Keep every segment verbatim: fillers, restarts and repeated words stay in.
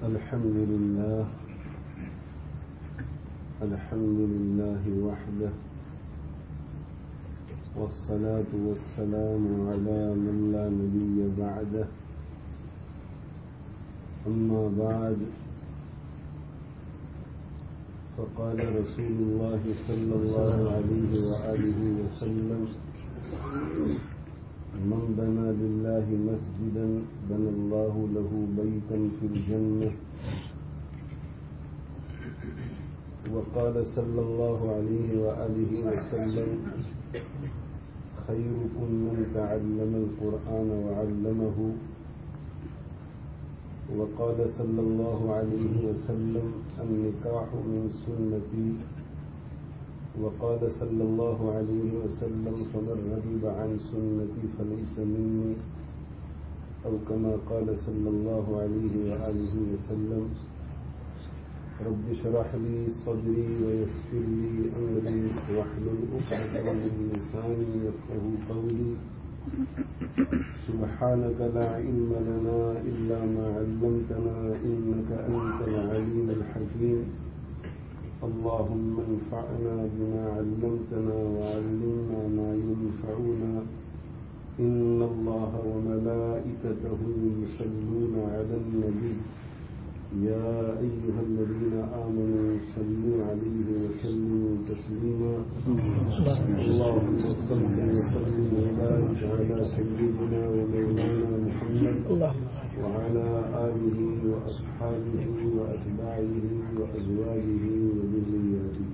الحمد لله الحمد لله وحده والصلاة والسلام على من لا نبي بعده أما بعد فقال رسول الله صلى الله عليه وآله وسلم من بنى لله مسجدا بنى الله له بيتا في الجنة وقال صلى الله عليه وآله وسلم خيركم من تعلم القرآن وعلمه وقال صلى الله عليه وسلم النكاح من سنتي وقال صلى الله عليه وسلم فمن رغب عن سنتي فليس مني أو كما قال صلى الله عليه وآله وسلم رب اشرح لي صدري ويسر لي أمري واحلل عقدة من لساني يفقهوا قولي سبحانك لا علم لنا إلا ما علمتنا إنك أنت العليم الحكيم اللهم انفعنا بما علمتنا وعلمنا ما ينفعنا إن الله وملائكته يصلون على النبي يا أيها الذين آمنوا صلوا عليه وسلموا تسليما اللهم صل وسلم وبارك على سيدنا ومولانا محمد وعلى آله وأصحابه وأتباعه وأزواجه وذرياته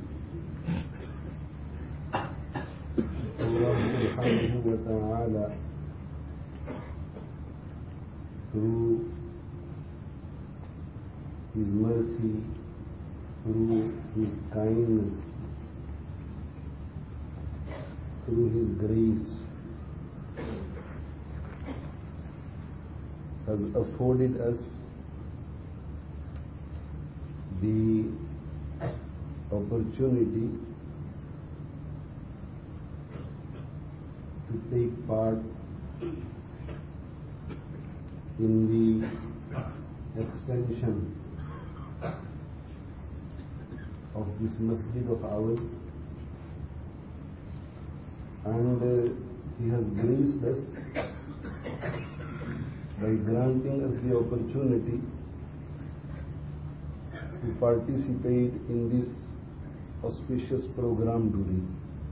الله سبحانه وتعالى through His mercy, through His kindness, through His grace, has afforded us the opportunity to take part in the extension of this masjid of ours, and uh, He has graced us by granting us the opportunity to participate in this auspicious program today.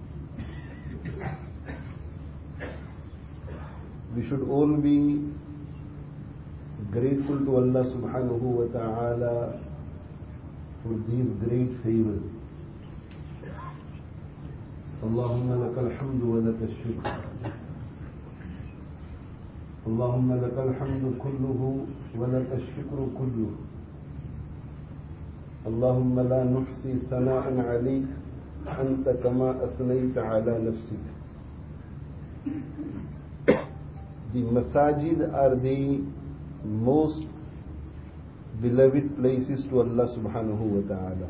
We should all be grateful to Allah subhanahu wa ta'ala for these great favors. Allahumma lakal hamdu wa lakal shukr. Allahumma lakal hamdu kulluhu wa lakal shukru kulluhu. Allahumma la nuhsi thana'an alayk anta kama athnayta ala nafsik. The masajid are the most beloved places to Allah subhanahu wa ta'ala.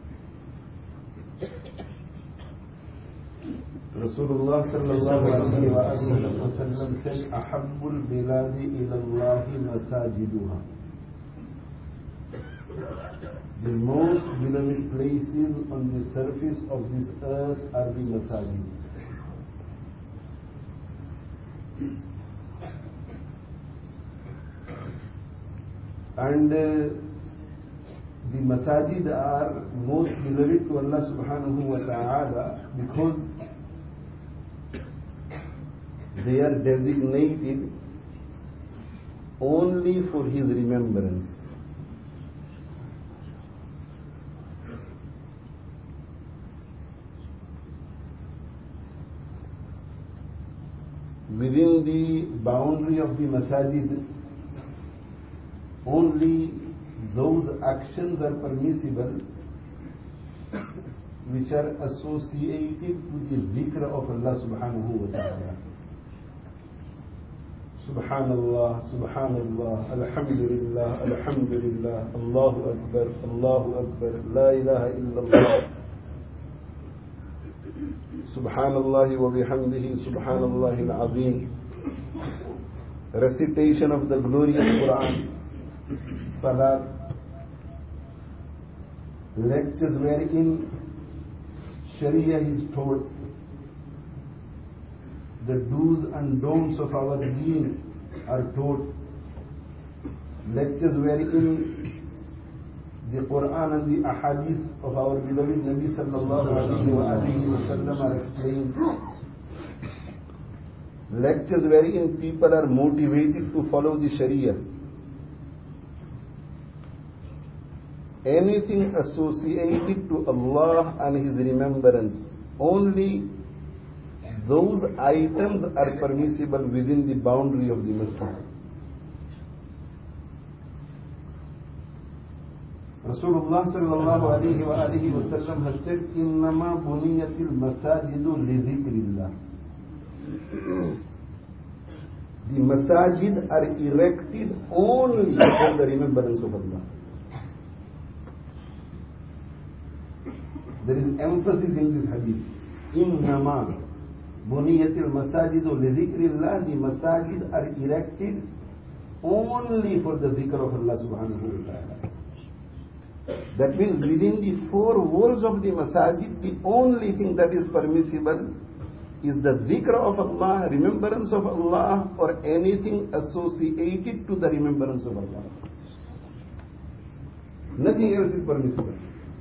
Rasulullah sallallahu alayhi wa sallam said, Ahabbul biladi ila Allahi masajiduha. The most beloved places on the surface of this earth are the masajid. And uh, the masajid are most beloved to Allah subhanahu wa ta'ala because they are designated only for His remembrance. Within the boundary of the masajid, only those actions are permissible which are associated with the dhikr of Allah subhanahu wa ta'ala. Subhanallah, Subhanallah, Alhamdulillah, Alhamdulillah, Allahu Akbar, Allahu Akbar, La ilaha illallah. Subhanallah wa bihamdihi, Subhanallah al-Azim. Recitation of the glorious Quran, Salat, lectures wherein Sharia is taught, the do's and don'ts of our deen are taught, lectures wherein the Quran and the Ahadith of our beloved Nabi sallallahu alayhi wa alihi wa sallam are explained, lectures wherein people are motivated to follow the Sharia. Anything associated to Allah and His remembrance, only those items are permissible within the boundary of the masjid. Rasulullah sallallahu alayhi wa alihi wa sallam has said, "Innama buniyatil masajidu li dhikrillah." The masajid are erected only for the remembrance of Allah. There is emphasis in this hadith. Innama buniyatil masajidu li dhikrillah. The masajid are erected only for the dhikr of Allah subhanahu wa ta'ala. That means within the four walls of the masajid, the only thing that is permissible is the dhikr of Allah, remembrance of Allah, or anything associated to the remembrance of Allah. Nothing else is permissible.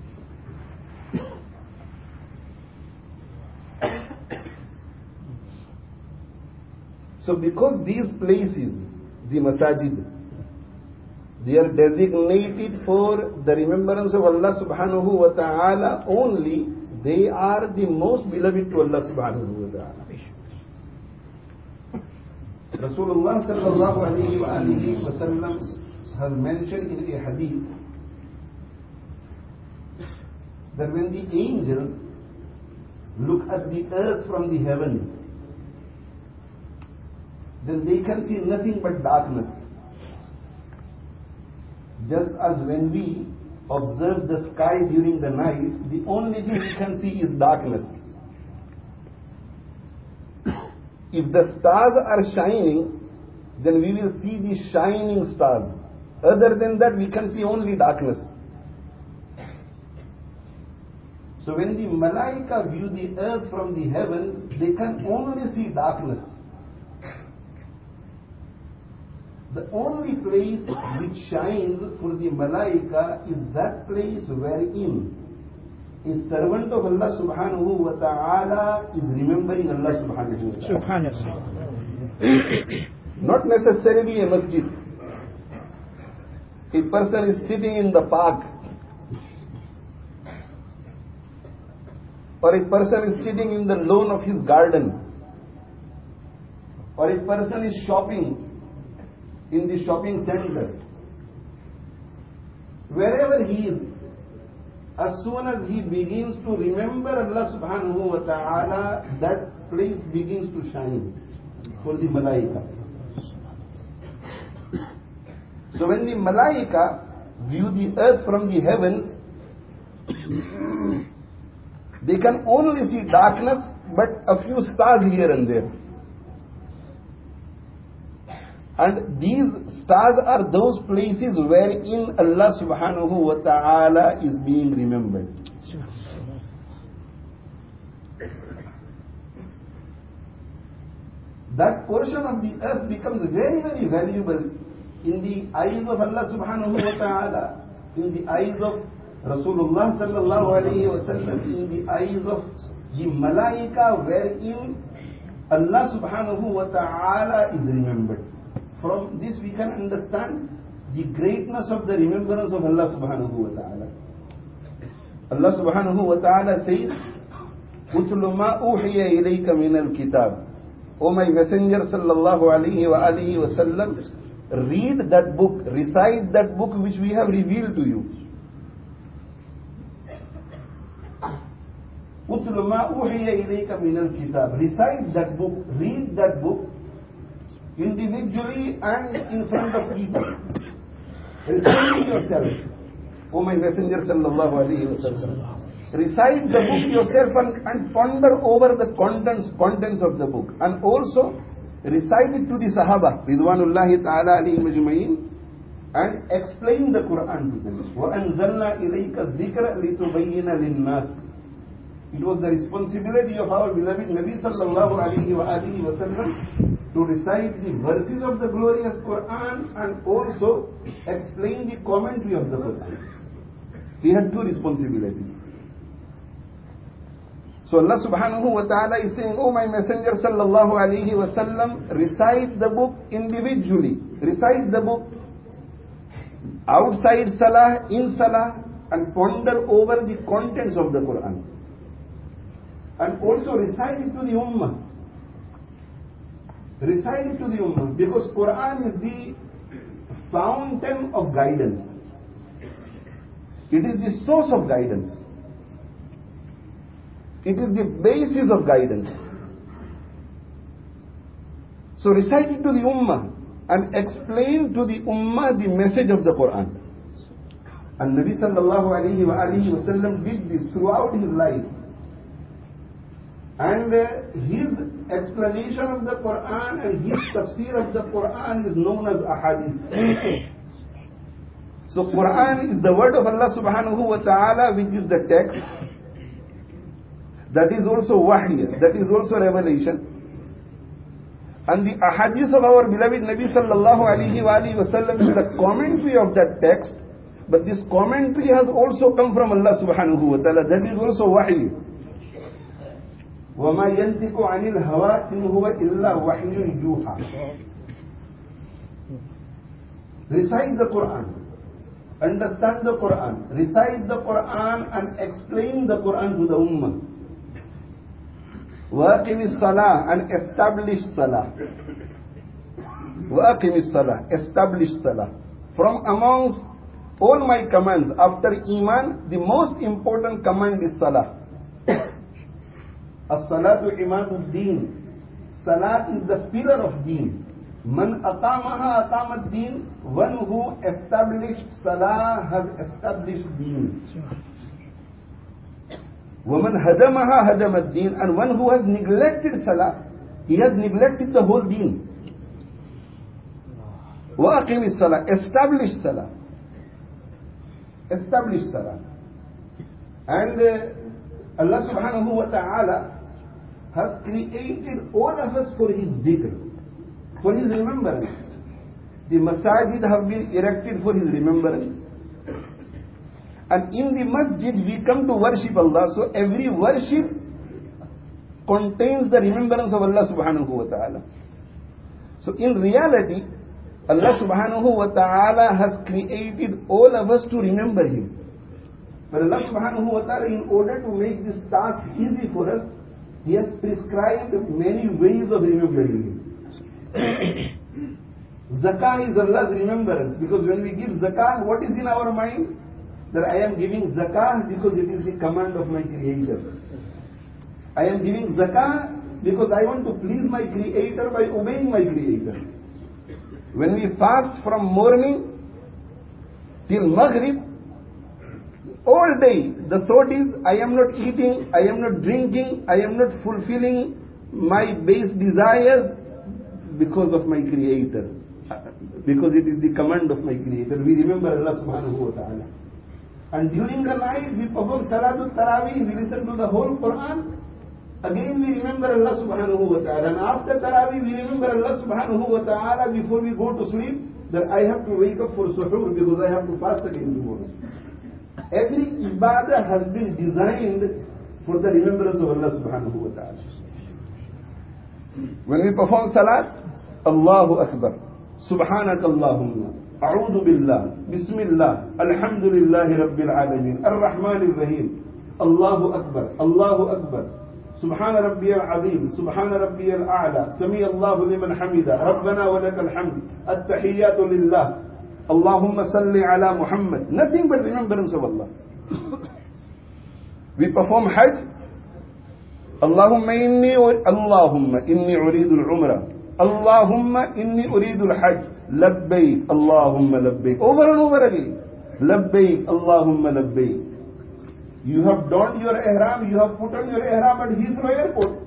So because these places, the masajid, they are designated for the remembrance of Allah subhanahu wa ta'ala only, they are the most beloved to Allah subhanahu wa ta'ala. Rasulullah sallallahu alayhi wa alihi wa sallam has mentioned in a hadith that when the angels look at the earth from the heavens, then they can see nothing but darkness. Just as when we observe the sky during the night, the only thing we can see is darkness. If the stars are shining, then we will see the shining stars. Other than that, we can see only darkness. So when the Malaika view the earth from the heavens, they can only see darkness. The only place which shines for the Malaika is that place wherein a servant of Allah subhanahu wa ta'ala is remembering Allah subhanahu wa ta'ala. Subhanallah. Not necessarily a masjid. A person is sitting in the park, or a person is sitting in the lawn of his garden, or a person is shopping in the shopping center. Wherever he is, as soon as he begins to remember Allah subhanahu wa ta'ala, that place begins to shine for the Malaika. So when the Malaika view the earth from the heavens, they can only see darkness, but a few stars here and there. And these stars are those places wherein Allah subhanahu wa ta'ala is being remembered. That portion of the earth becomes very, very valuable in the eyes of Allah subhanahu wa ta'ala, in the eyes of Rasulullah sallallahu alayhi wa sallam, in the eyes of the Malaika, wherein Allah subhanahu wa ta'ala is remembered. From this we can understand the greatness of the remembrance of Allah subhanahu wa ta'ala. Allah subhanahu wa ta'ala says, "Utlu ma uhiya ilayka min al-kitab." O my messenger sallallahu alayhi wa alihi wa sallam, read that book, recite that book which we have revealed to you. Utlu ma uhiya ilayka min al-kitab. Recite that book, read that book, individually and in front of people. Recite yourself, O my messenger sallallahu alayhi wa sallam. Recite the book yourself and, and ponder over the contents, contents of the book. And also recite it to the Sahaba, Ridwanullahi ta'ala alayhim ajma'in. and explain the Quran to them. وَأَنزَلْنَا إِلَيْكَ الذِّكْرَ لِتُبَيِّنَ لِلنَّاسِ. It was the responsibility of our beloved Nabi sallallahu alayhi wa alihi wa sallam to recite the verses of the glorious Quran and also explain the commentary of the Quran. He had two responsibilities. So Allah subhanahu wa ta'ala is saying, "Oh my Messenger sallallahu alayhi wa sallam, recite the book individually. Recite the book outside salah, in salah, and ponder over the contents of the Quran. And also recite it to the ummah. Recite it to the ummah, because Quran is the fountain of guidance. It is the source of guidance. It is the basis of guidance. So recite it to the ummah and explain to the ummah the message of the Quran." And Nabi sallallahu alayhi wa alihi wa sallam did this throughout his life. And uh, his explanation of the Quran and his tafsir of the Quran is known as ahadith. So Quran is the word of Allah subhanahu wa ta'ala, which is the text. That is also wahy, that is also revelation. And the ahadith of our beloved Nabi sallallahu alayhi wa alihi wa sallam is the commentary of that text. But this commentary has also come from Allah subhanahu wa ta'ala. That is also wahy. وَمَا يَنْتِقُ عَنِ الْهَوَىٰ إِنْ هُوَ إِلَّا وَحْيٌ يُوحَىٰ. Recite the Quran. Understand the Quran. Recite the Quran and explain the Quran to the ummah. وَأَقِمِ الصَّلَاةِ and establish salah. وَأَقِمِ الصَّلَاةِ, establish salah. From amongst all my commands after Iman, the most important command is salah. As-salatu imadud deen. Salah is the pillar of deen. Man aqamaha aqamad deen. One who established salah has established deen. وَمَنْ هَدَمَهَا هَدَمَ الدِّينَ. And one who has neglected salah, he has neglected the whole deen. وَأَقِمِ الصَّلَاةِ, establish salah. Establish salah. And uh, Allah subhanahu wa ta'ala has created all of us for His dhikr, for His remembrance. The masajid have been erected for His remembrance. And in the masjid we come to worship Allah. So every worship contains the remembrance of Allah subhanahu wa ta'ala. So in reality, Allah subhanahu wa ta'ala has created all of us to remember Him. But Allah subhanahu wa ta'ala, in order to make this task easy for us, He has prescribed many ways of remembering Him. Zakah is Allah's remembrance, because when we give zakah, what is in our mind? That I am giving zakah because it is the command of my Creator. I am giving zakah because I want to please my Creator by obeying my Creator. When we fast from morning till Maghrib, all day the thought is, I am not eating, I am not drinking, I am not fulfilling my base desires because of my Creator. Because it is the command of my Creator. We remember Allah subhanahu wa ta'ala. And during the night we perform Salatul Taraweeh, we listen to the whole Quran. Again we remember Allah subhanahu wa ta'ala. And after Taraweeh we remember Allah subhanahu wa ta'ala before we go to sleep, that I have to wake up for suhoor because I have to fast again tomorrow. Every ibadah has been designed for the remembrance of Allah subhanahu wa ta'ala. When we perform Salat, Allahu Akbar, Subhanak Allahumma, A'udhu Billah, Bismillah, Alhamdulillahi Rabbil Alameen, Ar-Rahman Ar-Rahim, Allahu Akbar, Allahu Akbar, Subhana Rabbiyal Azim, Subhana Rabbiyal A'la, Sami Allahu Liman Hamida, Rabbana wa lakal hamd, At-Tahiyyatu Lillah, Allahumma salli ala Muhammad. Nothing but remembrance of Allah. We perform Hajj. Allahumma inni Allahumma inni uridu al-umrah. Allahumma inni uridu al-hajj. Labbayk Allahumma labbayk. Over and over again. Labbayk Allahumma labbayk. You have donned your ihram, you have put on your ihram at Heathrow Airport.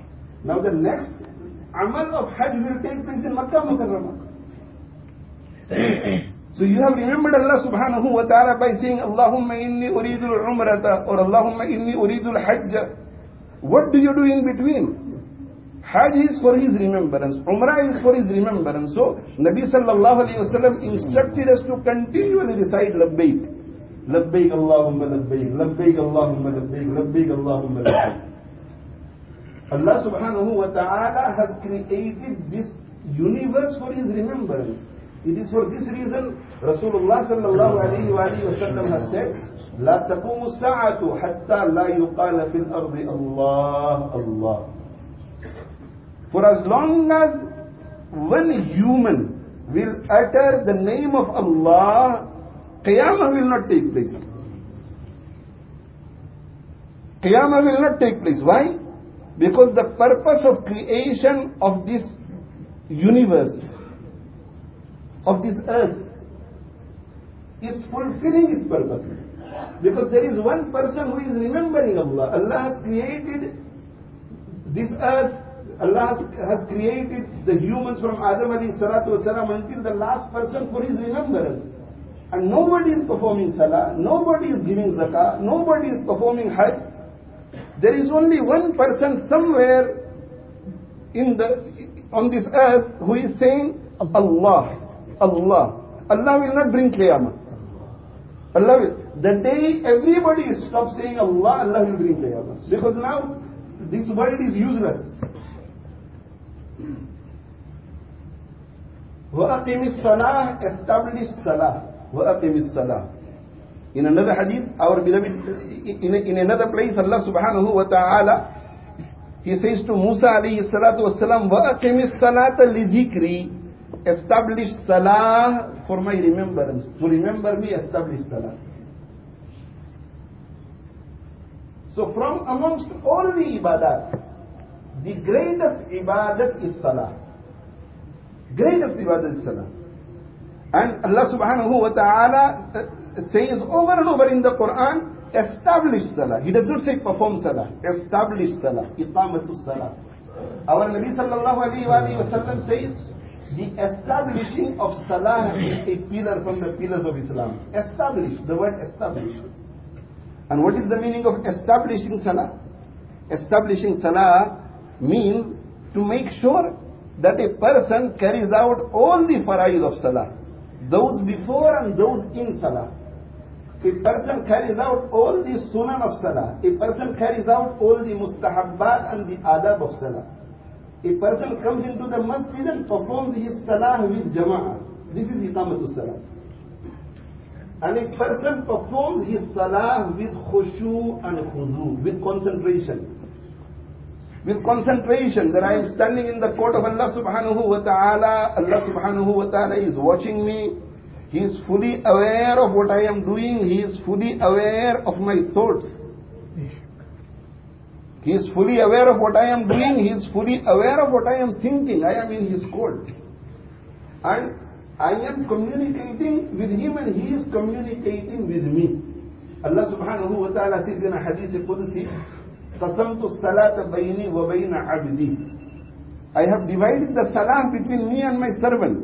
Now the next amal of Hajj will take place in Makkah Mukarramah. So you have remembered Allah subhanahu wa ta'ala by saying, Allahumma inni uridul umrata or Allahumma inni uridul hajja. What do you do in between? Hajj is for his remembrance. Umrah is for his remembrance. So Nabi sallallahu alayhi wa sallam instructed us to continually recite labbaik. Labbaik Allahumma labbaik. Labbaik Allahumma labbaik. Labbaik Allahumma labbaik. Allah subhanahu wa ta'ala has created this universe for his remembrance. It is for this reason Rasulullah sallallahu alayhi wa sallam has said, لا تقوم الساعة حتى لا يقال في الأرض الله الله. For as long as one human will utter the name of Allah, Qiyamah will not take place. Qiyamah will not take place. Why? Because the purpose of creation of this universe, of this earth, is fulfilling its purpose. Because there is one person who is remembering Allah. Allah has created this earth. Allah has created the humans from Adam alayhi salatu wasalam until the last person for his remembrance. And nobody is performing salah, nobody is giving zakah, nobody is performing hajj. There is only one person somewhere in the on this earth who is saying Allah, Allah. Allah will not bring Qiyamah. Allah will. The day everybody stops saying Allah, Allah will bring Qiyamah. Because now this world is useless. وَأَقِمِ الصَّلَاةِ, establish salah. وَأَقِمِ الصَّلَاةِ. In another hadith, our beloved, in, in another place, Allah subhanahu wa ta'ala, He says to Musa alayhi salatu wasalam, وَأَقِمِ الصَّلَاةَ لِذِكْرِي. Establish salah for my remembrance. To remember me, establish salah. So from amongst all the ibadat, the greatest ibadat is salah. Greatest ibadat is salah. And Allah subhanahu wa ta'ala says over and over in the Quran, establish salah. He does not say perform salah. Establish salah. Iqamatu salah. Our Nabi sallallahu alayhi wa sallam says, the establishing of salah is a pillar from the pillars of Islam. Establish. The word establish. And what is the meaning of establishing salah? Establishing salah means to make sure that a person carries out all the faraid of salah, those before and those in salah. A person carries out all the sunan of salah. A person carries out all the mustahabbat and the adab of salah. A person comes into the masjid and performs his salah with jama'ah. This is iqamatu salah. And a person performs his salah with khushu and khudu, with concentration. With concentration, that I am standing in the court of Allah subhanahu wa ta'ala, Allah subhanahu wa ta'ala is watching me, He is fully aware of what I am doing, He is fully aware of my thoughts. He is fully aware of what I am doing, He is fully aware of what I am thinking, I am in His court. And I am communicating with Him and He is communicating with me. Allah subhanahu wa ta'ala says in a hadith Qudsi, قَسَمْتُ الصَّلَاةَ بَيْنِي وَبَيْنَ عَبْدِي. I have divided the salah between me and my servant.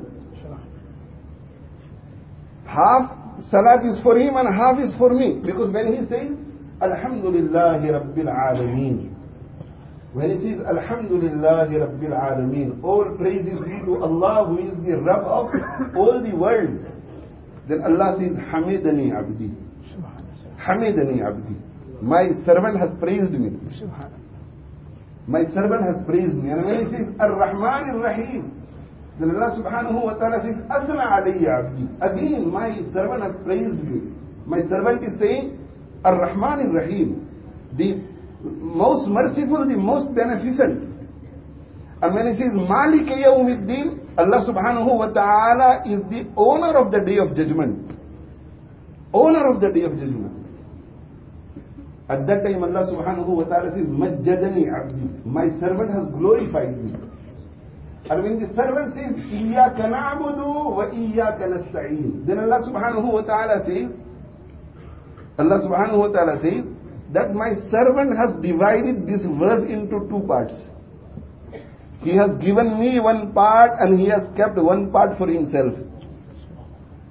Half salat is for him and half is for me. Because when he says, Alhamdulillahi Rabbil Alameen, when he says, Alhamdulillahi Rabbil Alameen, all praise is due to Allah who is the Rabb of all the worlds. Then Allah says, Hamidani Abdi. Hamidani Abdi. My servant has praised me. My servant has praised me. And when he says, Ar-Rahman Ar-Rahim, then Allah subhanahu wa ta'ala says, Asna alayya abdi. Again, my servant has praised me. My servant is saying, Ar-Rahman Ar-Rahim, the most merciful, the most beneficent. And when he says, Malik Yawmiddin, Allah subhanahu wa ta'ala is the owner of the day of judgment. Owner of the day of judgment. At that time Allah subhanahu wa ta'ala says, Majjadani abdi. My servant has glorified me. And when the servant says, Iyaka na'budu wa iyaka nasta'een, then Allah subhanahu wa ta'ala says, Allah subhanahu wa ta'ala says, that my servant has divided this verse into two parts. He has given me one part and he has kept one part for himself.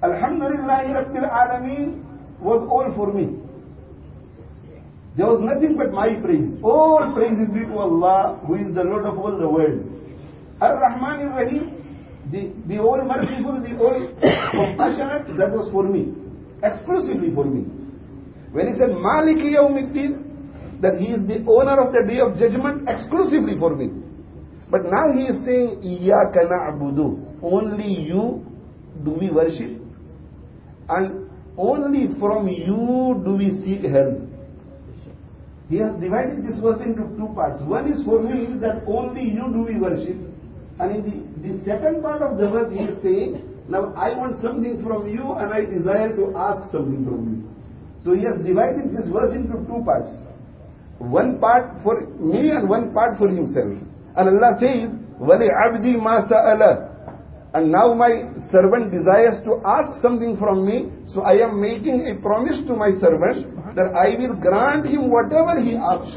Alhamdulillahi Rabbil Alameen was all for me. There was nothing but my praise. All praise is due to Allah, who is the Lord of all the world. Ar-Rahman Ar-Rahim, the, the all merciful, the all compassionate, that was for me. Exclusively for me. When he said Maliki Yawmiddin, that he is the owner of the day of judgment, exclusively for me. But now he is saying, Iyaka na'budu. Only you do we worship. And only from you do we seek help. He has divided this verse into two parts. One is for me, that only you do we worship. And in the, the second part of the verse he is saying, now I want something from you and I desire to ask something from you. So he has divided this verse into two parts. One part for me and one part for himself. And Allah says, وَلِعَبْدِي مَا سَأَلَ. And now my servant desires to ask something from me, so I am making a promise to my servant that I will grant him whatever he asks.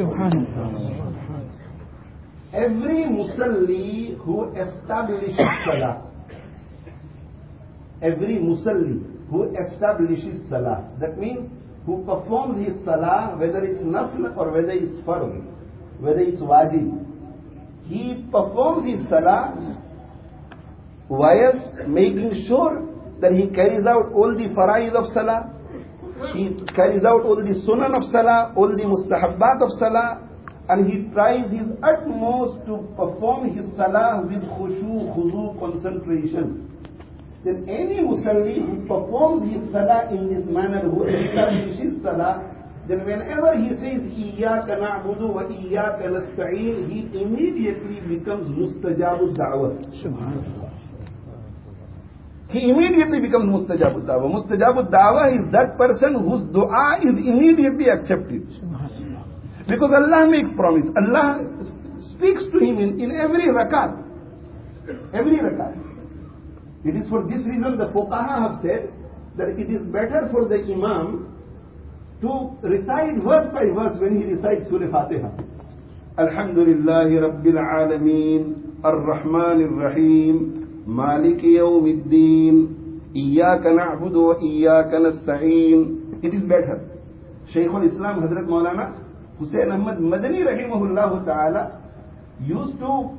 Every musalli who establishes salah, every musalli who establishes salah, that means who performs his salah, whether it's nafl or whether it's fard, whether it's wajib, he performs his salah whilst making sure that he carries out all the faraiz of salah, he carries out all the sunan of salah, all the mustahabbat of salah, and he tries his utmost to perform his salah with khushu, khudu, concentration. Then any musalli who performs his salah in this manner, who establishes salah, then whenever he says Iyaka na'budu wa Iyaka nasta'een, he immediately becomes mustajabud da'wah. He immediately becomes mustajabud da'wah. Mustajabud da'wah is that person whose dua is immediately accepted. Because Allah makes promise. Allah speaks to him in, in every rakat. Every rakat. It is for this reason the fuqaha have said that it is better for the imam to recite verse by verse when he recites Surah Fatiha. Alhamdulillahi Rabbil Alameen, Ar-Rahman Ar-Rahim, Maliki Yawmiddin, Iyaka na'budu wa Iyaka nasta'een. It is better. Shaykhul Islam Hazrat Maulana Hussain Ahmad Madani rahimahullah ta'ala used to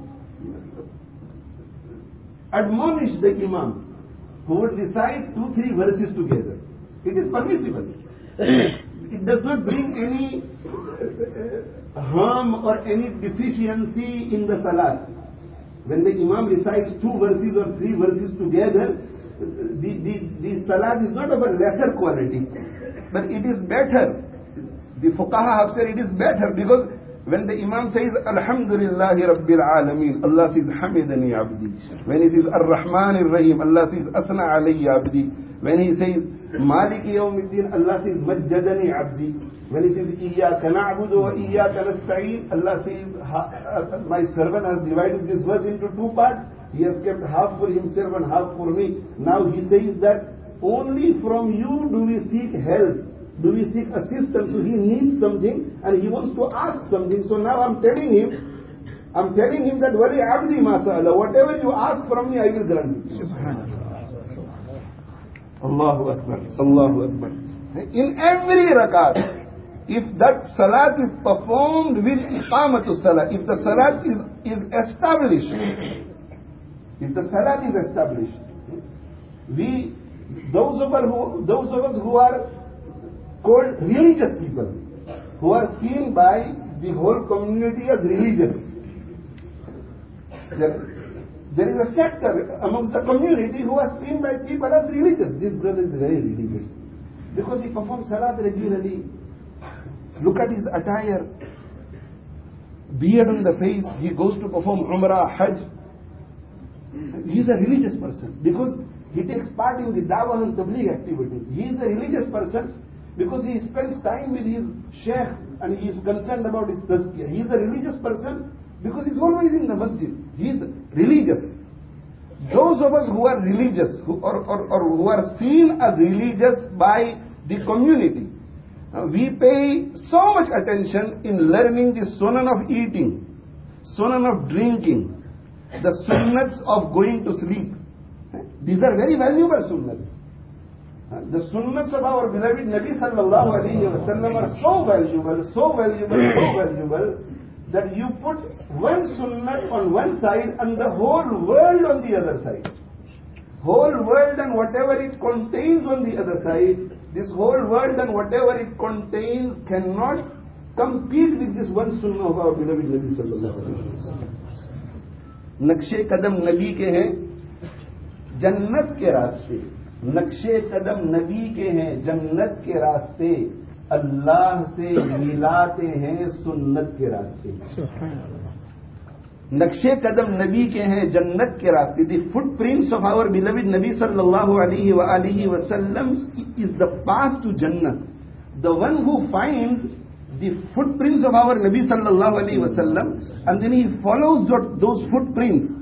admonish the imam who would recite two, three verses together. It is permissible. It does not bring any harm or any deficiency in the salah. When the imam recites two verses or three verses together, the, the, the salah is not of a lesser quality, but it is better. The fuqaha have said it is better because when the imam says Alhamdulillahi Rabbil Alameen, Allah says Hamidani Abdi. When he says Ar-Rahman Ar-Rahim, Allah says Asna Alayya Abdi. When he says Maliki Yawmiddin, Allah says Majjadani Abdi. When he says Iyaka na'budu wa Iyaka nasta'een, Allah says my servant has divided this verse into two parts. He has kept half for himself and half for me. Now he says that only from you do we seek help. Do we seek assistance? So he needs something and he wants to ask something. So now I'm telling him, I'm telling him that Wali Abdi Masa'ala, whatever you ask from me, I will grant you. Allahu Akbar, Allahu Akbar. In every rakat, if that salat is performed with iqamatul salat, if the salat is, is established, if the salat is established, we, those of us who, those of us who are called religious people, who are seen by the whole community as religious. There, there is a sector amongst the community who are seen by people as religious. This brother is very religious because he performs salat regularly. Look at his attire, beard on the face. He goes to perform Umrah, Hajj. He is a religious person because he takes part in the Dawah and Tabligh activity. He is a religious person because he spends time with his sheikh and he is concerned about his tazkiyah. He is a religious person because he is always in the masjid. He is religious. Those of us who are religious who, or, or, or who are seen as religious by the community, uh, we pay so much attention in learning the sunan of eating, sunan of drinking, the sunnats of going to sleep. These are very valuable sunnats. The sunnahs of our beloved Nabi sallallahu alayhi wa sallam are so valuable, so valuable, so valuable, that you put one sunnah on one side and the whole world on the other side. Whole world and whatever it contains on the other side, this whole world and whatever it contains cannot compete with this one sunnah of our beloved Nabi sallallahu alayhi wa sallam. Naqshe Qadam Nabi ke hain, Jannat ke raaste. नक्शे कदम नबी के हैं, जन्नत के रास्ते, अल्लाह से मिलाते हैं सुन्नत के रास्ते. नक्शे कदम नबी के हैं, जन्नत के रास्ते. The footprints of our beloved Nabi sallallahu alaihi wa alihi wasallam is the path to Jannah. The one who finds the footprints of our Nabi sallallahu alaihi wasallam and then he follows those footprints.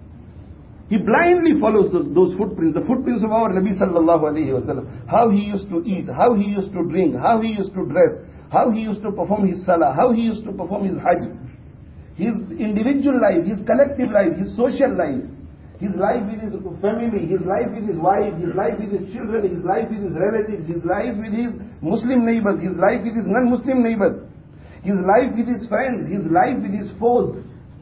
He blindly follows those, those footprints, the footprints of our Nabi sallallahu alayhi wa sallam. How he used to eat, how he used to drink, how he used to dress, how he used to perform his salah, how he used to perform his hajj. His individual life, his collective life, his social life, his life with his family, his life with his wife, his life with his children, his life with his relatives, his life with his Muslim neighbors, his life with his non-Muslim neighbors, his life with his friends, his life with his foes.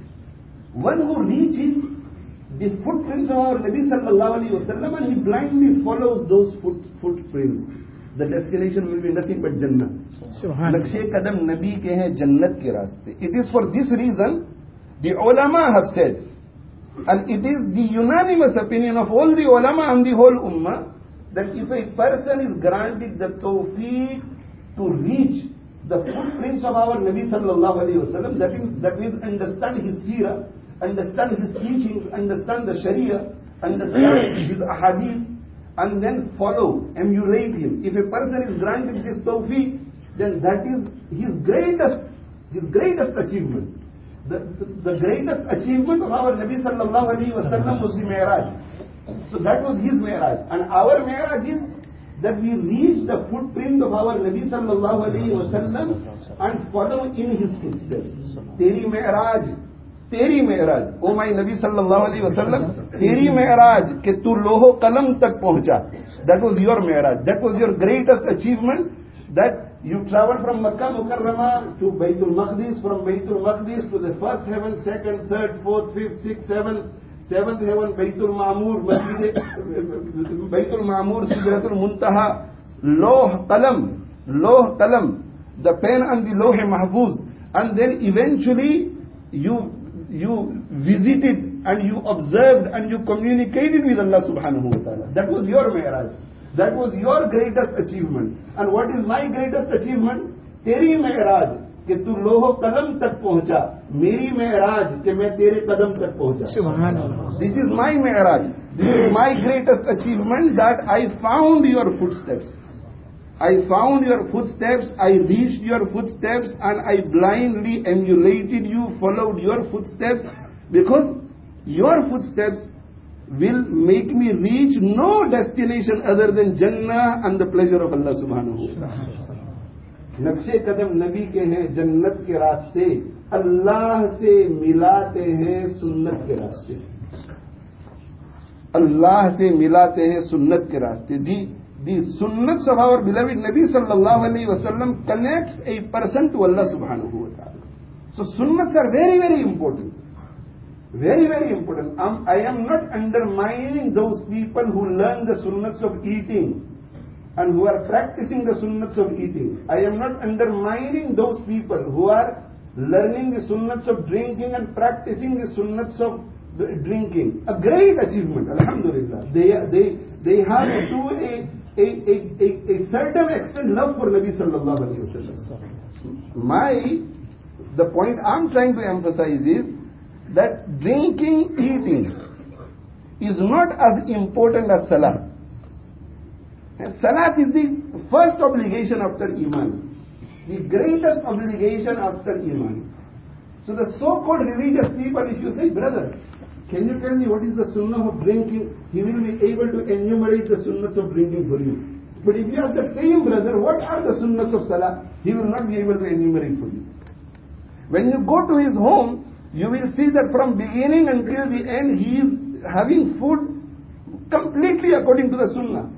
One who reaches the footprints of our Nabi sallallahu alayhi wa sallam and he blindly follows those foot, footprints, the destination will be nothing but Jannah. Naqshe Qadam Nabi ke hain, Jannat ke raaste. It is for this reason the ulama have said, and it is the unanimous opinion of all the ulama and the whole ummah, that if a person is granted the tawfiq to reach the footprints of our Nabi sallallahu alayhi wa sallam, that means, that means understand his seerah, understand his teachings, understand the Sharia, understand his ahadith, and then follow, emulate him. If a person is granted this tawfiq, then that is his greatest, his greatest achievement. The, the, the greatest achievement of our Nabi sallallahu alayhi wa sallam was the Mi'raj. So that was his Mi'raj. And our Mi'raj is that we reach the footprint of our Nabi sallallahu alayhi wa sallam and follow in his footsteps. Teri Mi'raj, तेरी मेराज, ओ माई नबी सल्लल्लाहु अलैहि वसल्लम, तेरी मेराज कि तू लोहो कलम तक पहुंचा. That was your Meraj. That was your greatest achievement, that you traveled from Makkah Mukarramah to Baytul Maqdis, from Baytul Maqdis to the first heaven, second, third, fourth, fifth, sixth, seventh, seventh heaven, Baytul Ma'mur, Masjid, Baytul Ma'mur, Sidratul Muntaha, Loh Qalam, Loh Qalam, the pen and the Loh Mahfuz, and then eventually you you visited and you observed and you communicated with Allah subhanahu wa ta'ala. That was your Mi'raj. That was your greatest achievement. And what is my greatest achievement? Teri Mi'raj, कि तू लोहो कदम तक पहुंचा, मेरी मेराज कि मैं तेरे कदम तक पहुंचा. This is my Mi'raj. This is my greatest achievement, that I found your footsteps. I found your footsteps, I reached your footsteps, and I blindly emulated you, followed your footsteps, because your footsteps will make me reach no destination other than Jannah and the pleasure of Allah subhanahu wa ta'ala. Naqshe Qadam Nabi ke hain, Jannat ke raaste, Allah se milate hain sunnat ke raaste. Allah se milate hain sunnat ke raaste. The The sunnats of our beloved Nabi sallallahu alayhi wa sallam connects a person to Allah subhanahu wa ta'ala. So sunnats are very, very important. Very, very important. Um, I am not undermining those people who learn the sunnats of eating and who are practicing the sunnats of eating. I am not undermining those people who are learning the sunnats of drinking and practicing the sunnats of drinking. A great achievement, alhamdulillah. They, they, they have to a A, a, a, a certain extent love for Nabi sallallahu alayhi wa sallam. My, the point I'm trying to emphasize is that drinking, eating is not as important as salah. And salat is the first obligation after iman, the greatest obligation after iman. So the so-called religious people, if you say, brother, can you tell me what is the sunnah of drinking? He will be able to enumerate the sunnahs of drinking for you. But if you ask the same brother, what are the sunnahs of salah? He will not be able to enumerate for you. When you go to his home, you will see that from beginning until the end, he is having food completely according to the sunnah.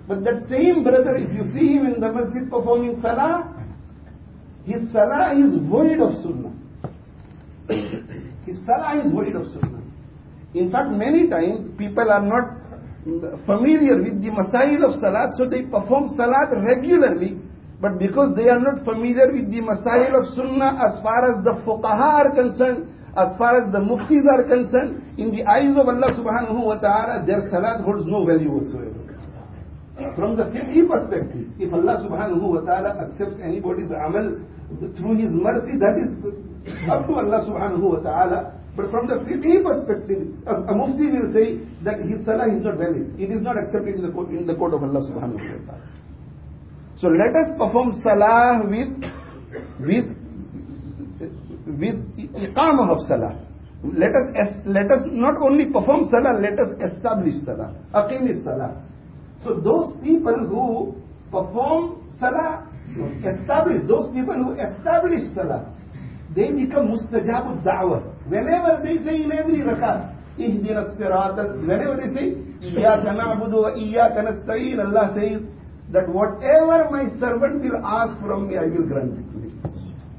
But that same brother, if you see him in the masjid performing salah, his salah is void of sunnah. His salah is void of sunnah. In fact, many times people are not familiar with the masail of salat, so they perform salat regularly, but because they are not familiar with the masail of sunnah as far as the fuqaha are concerned, as far as the muftis are concerned, in the eyes of Allah subhanahu wa ta'ala, their salat holds no value whatsoever. From the fiqhi perspective, if Allah subhanahu wa ta'ala accepts anybody's amal through His mercy, that is up to Allah subhanahu wa ta'ala. But from the fiqhi perspective, a, a mufti will say that his salah is not valid. It is not accepted in the court, in the court of Allah subhanahu wa ta'ala. So let us perform salah with, with, with iqamah of salah. Let us, let us not only perform salah, let us establish salah. Aqim salah. So those people who perform salah, establish, those people who establish salah, they become mustajabud da'wah. Whenever they say in every rakat, ihdina as-sirata, whenever they say, iyyaka na'budu wa iyyaka nasta'in, Allah says that whatever my servant will ask from me, I will grant it to him.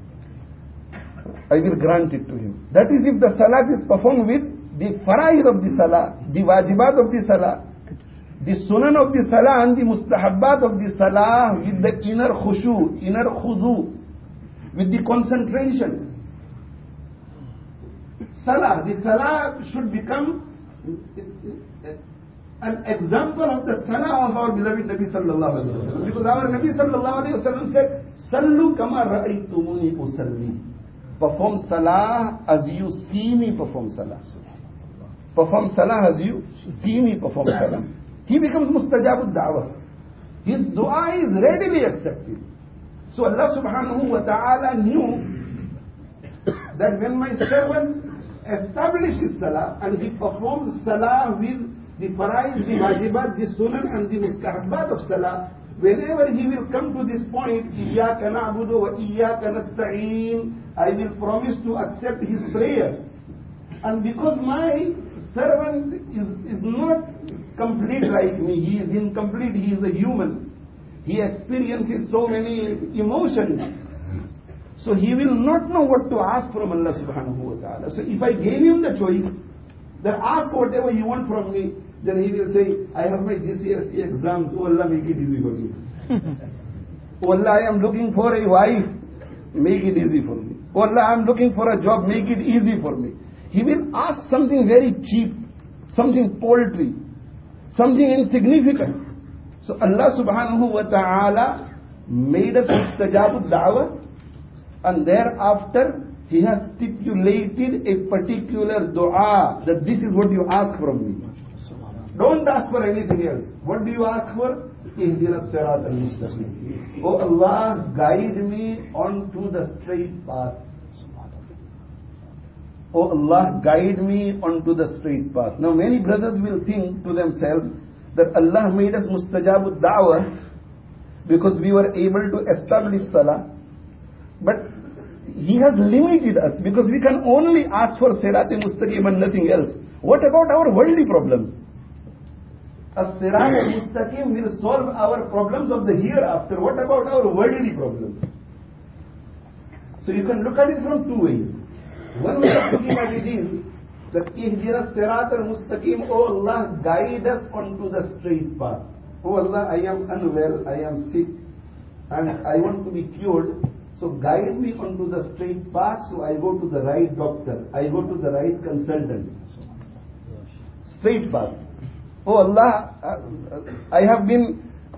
I will grant it to him. That is if the salat is performed with the faraid of the salah, the wajibat of the salah, the sunan of the salah and the mustahabbat of the salah with the inner khushu, inner khudu, with the concentration. Salah, the salah should become an example of the salah of our beloved Nabi sallallahu alaihi wasallam. Because our Nabi sallallahu alaihi wasallam said, "Sallu kama ra'aytumuni usalli." Perform salah as you see me perform salah. Perform salah as you see me perform salah. He becomes mustajabud da'wah. His dua is readily accepted. So Allah subhanahu wa ta'ala knew that when my servant establishes salah and he performs salah with the faraid, the wajibat, the sunan and the mustahabbat of salah, whenever he will come to this point, iyyaka na'budu wa iyyaka nasta'in, I will promise to accept his prayer. And because my servant is, is not complete like me, he is incomplete, he is a human. He experiences so many emotions. So he will not know what to ask from Allah subhanahu wa ta'ala. So if I gave him the choice, then ask whatever you want from me, then he will say, I have my G C S E exams, oh Allah, make it easy for me. Oh Allah, I am looking for a wife, make it easy for me. Oh Allah, I am looking for a job, make it easy for me. He will ask something very cheap, something paltry, something insignificant. So Allah subhanahu wa ta'ala made us mustajabud da'wah, and thereafter He has stipulated a particular dua, that this is what you ask from me. Don't ask for anything else. What do you ask for? Ihdina as-sirat al-mustaqim. Oh Allah, guide me onto the straight path. Oh Allah, guide me onto the straight path. Now many brothers will think to themselves that Allah made us mustajabud da'wah because we were able to establish salah, but He has limited us because we can only ask for sirat mustaqim and nothing else. What about our worldly problems? As-sirat mustaqim will solve our problems of the hereafter. What about our worldly problems? So you can look at it from two ways. One way of looking at it is that ihdina sirat al-mustaqim, oh Allah, guide us onto the straight path. Oh Allah, I am unwell, I am sick, and I want to be cured. So guide me onto the straight path, so I go to the right doctor, I go to the right consultant. Straight path. Oh Allah, I have been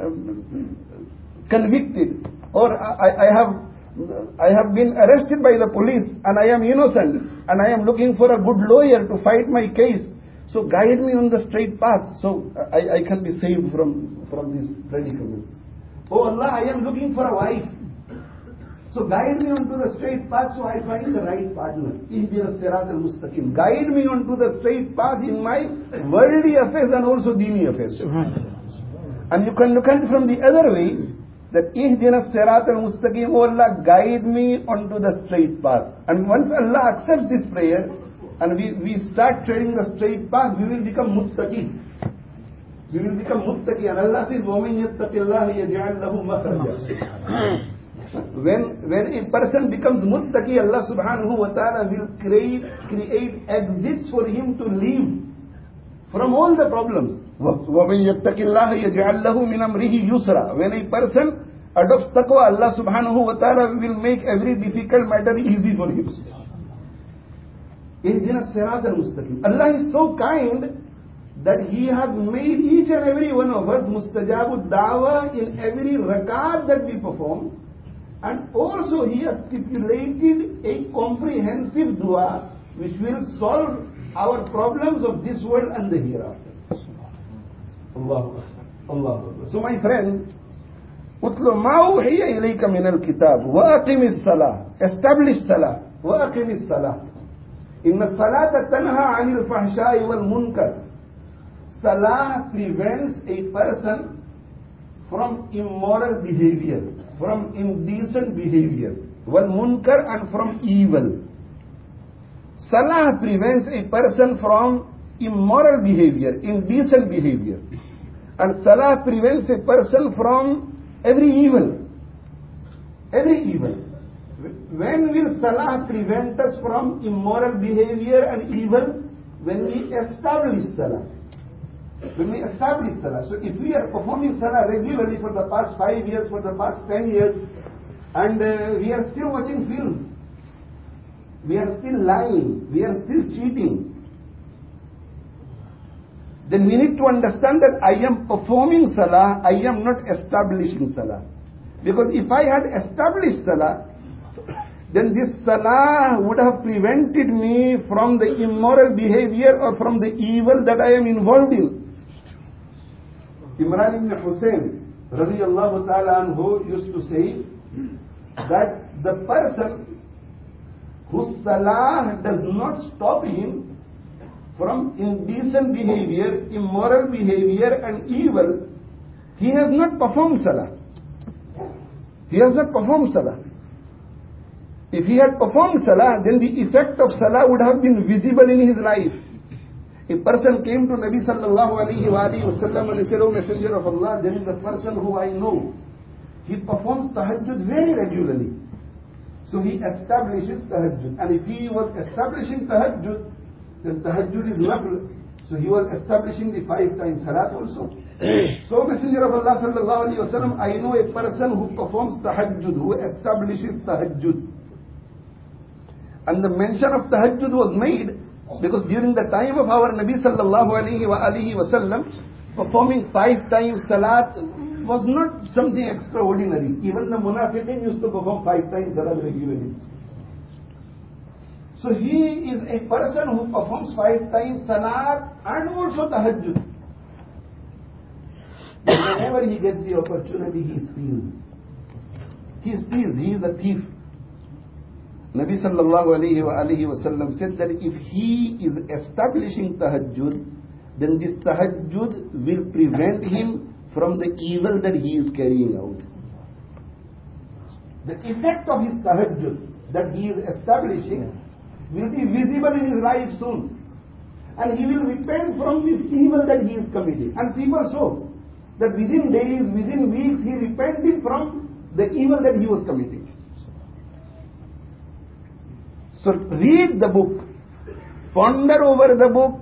convicted, or I, I have I have been arrested by the police and I am innocent and I am looking for a good lawyer to fight my case. So guide me on the straight path so I, I can be saved from, from these predicaments. Oh Allah, I am looking for a wife. So guide me onto the straight path so I find the right partner. Ihdina as-sirat al-mustaqim. Guide me onto the straight path in my worldly affairs and also dini affairs. And you can look at it from the other way, that ihdina as-sirat al-mustaqim, oh Allah, guide me onto the straight path. And once Allah accepts this prayer and we, we start treading the straight path, we will become muttaqin. We will become muttaqi. And Allah says, وَمَنْ يَتَّقِ اللَّهَ يَجْعَلْ لَهُ مَخْرَجًا. When, when a person becomes muttaqi, Allah subhanahu wa ta'ala will create, create exits for him to live from all the problems. وَمَنْ يَتَّقِ اللَّهَ يَجْعَلْ لَهُ مِنْ أَمْرِهِ يُسْرًا. When a person adopts taqwa, Allah subhanahu wa ta'ala will make every difficult matter easy for him. Ihdina sirat al-mustaqim. Allah is so kind that He has made each and every one of us mustajabud da'wah in every rakat that we perform. And also He has stipulated a comprehensive dua which will solve our problems of this world and the hereafter. Allahu Akbar. Allahu Akbar. So my friends, utlu ma uhiya ilayka min al-kitab wa aqimis salah. Establish salah. Wa aqimis salah. Inna salata tanha anil fahsha'i wal munkar. Salah prevents a person from immoral behavior, from indecent behavior, wal munkar, and from evil. Salah prevents a person from immoral behavior, indecent behavior. And salah prevents a person from every evil. Every evil. When will salah prevent us from immoral behavior and evil? When we establish salah. When we establish salah. So if we are performing salah regularly for the past five years, for the past ten years, and uh, we are still watching films, we are still lying, we are still cheating, then we need to understand that I am performing salah, I am not establishing salah. Because if I had established salah, then this salah would have prevented me from the immoral behavior or from the evil that I am involved in. Imran ibn Hussein radiyallahu ta'ala anhu used to say that the person whose salah does not stop him from indecent behavior, immoral behavior and evil, he has not performed salah. He has not performed salah. If he had performed salah, then the effect of salah would have been visible in his life. A person came to Nabi sallallahu alayhi wa alayhi wa sallam and he said, "O Messenger of Allah, there is a person who I know. He performs tahajjud very regularly. So he establishes tahajjud. And if he was establishing tahajjud, then tahajjud is nafl. So he was establishing the five times salat also. So Messenger of Allah sallallahu alayhi wa sallam, I know a person who performs tahajjud, who establishes tahajjud." And the mention of tahajjud was made because during the time of our Nabi sallallahu alayhi wa alihi wa sallam, performing five times salat was not something extraordinary. Even the munafiqin used to perform five times salat regularly. So he is a person who performs five times salat and also tahajjud. But whenever he gets the opportunity, he steals. He steals. He is a thief. Nabi sallallahu alayhi wa alihi wa sallam said that if he is establishing tahajjud, then this tahajjud will prevent him from the evil that he is carrying out. The effect of his tahajjud that he is establishing will be visible in his life soon. And he will repent from this evil that he is committing. And people saw that within days, within weeks, he repented from the evil that he was committing. So read the book, ponder over the book,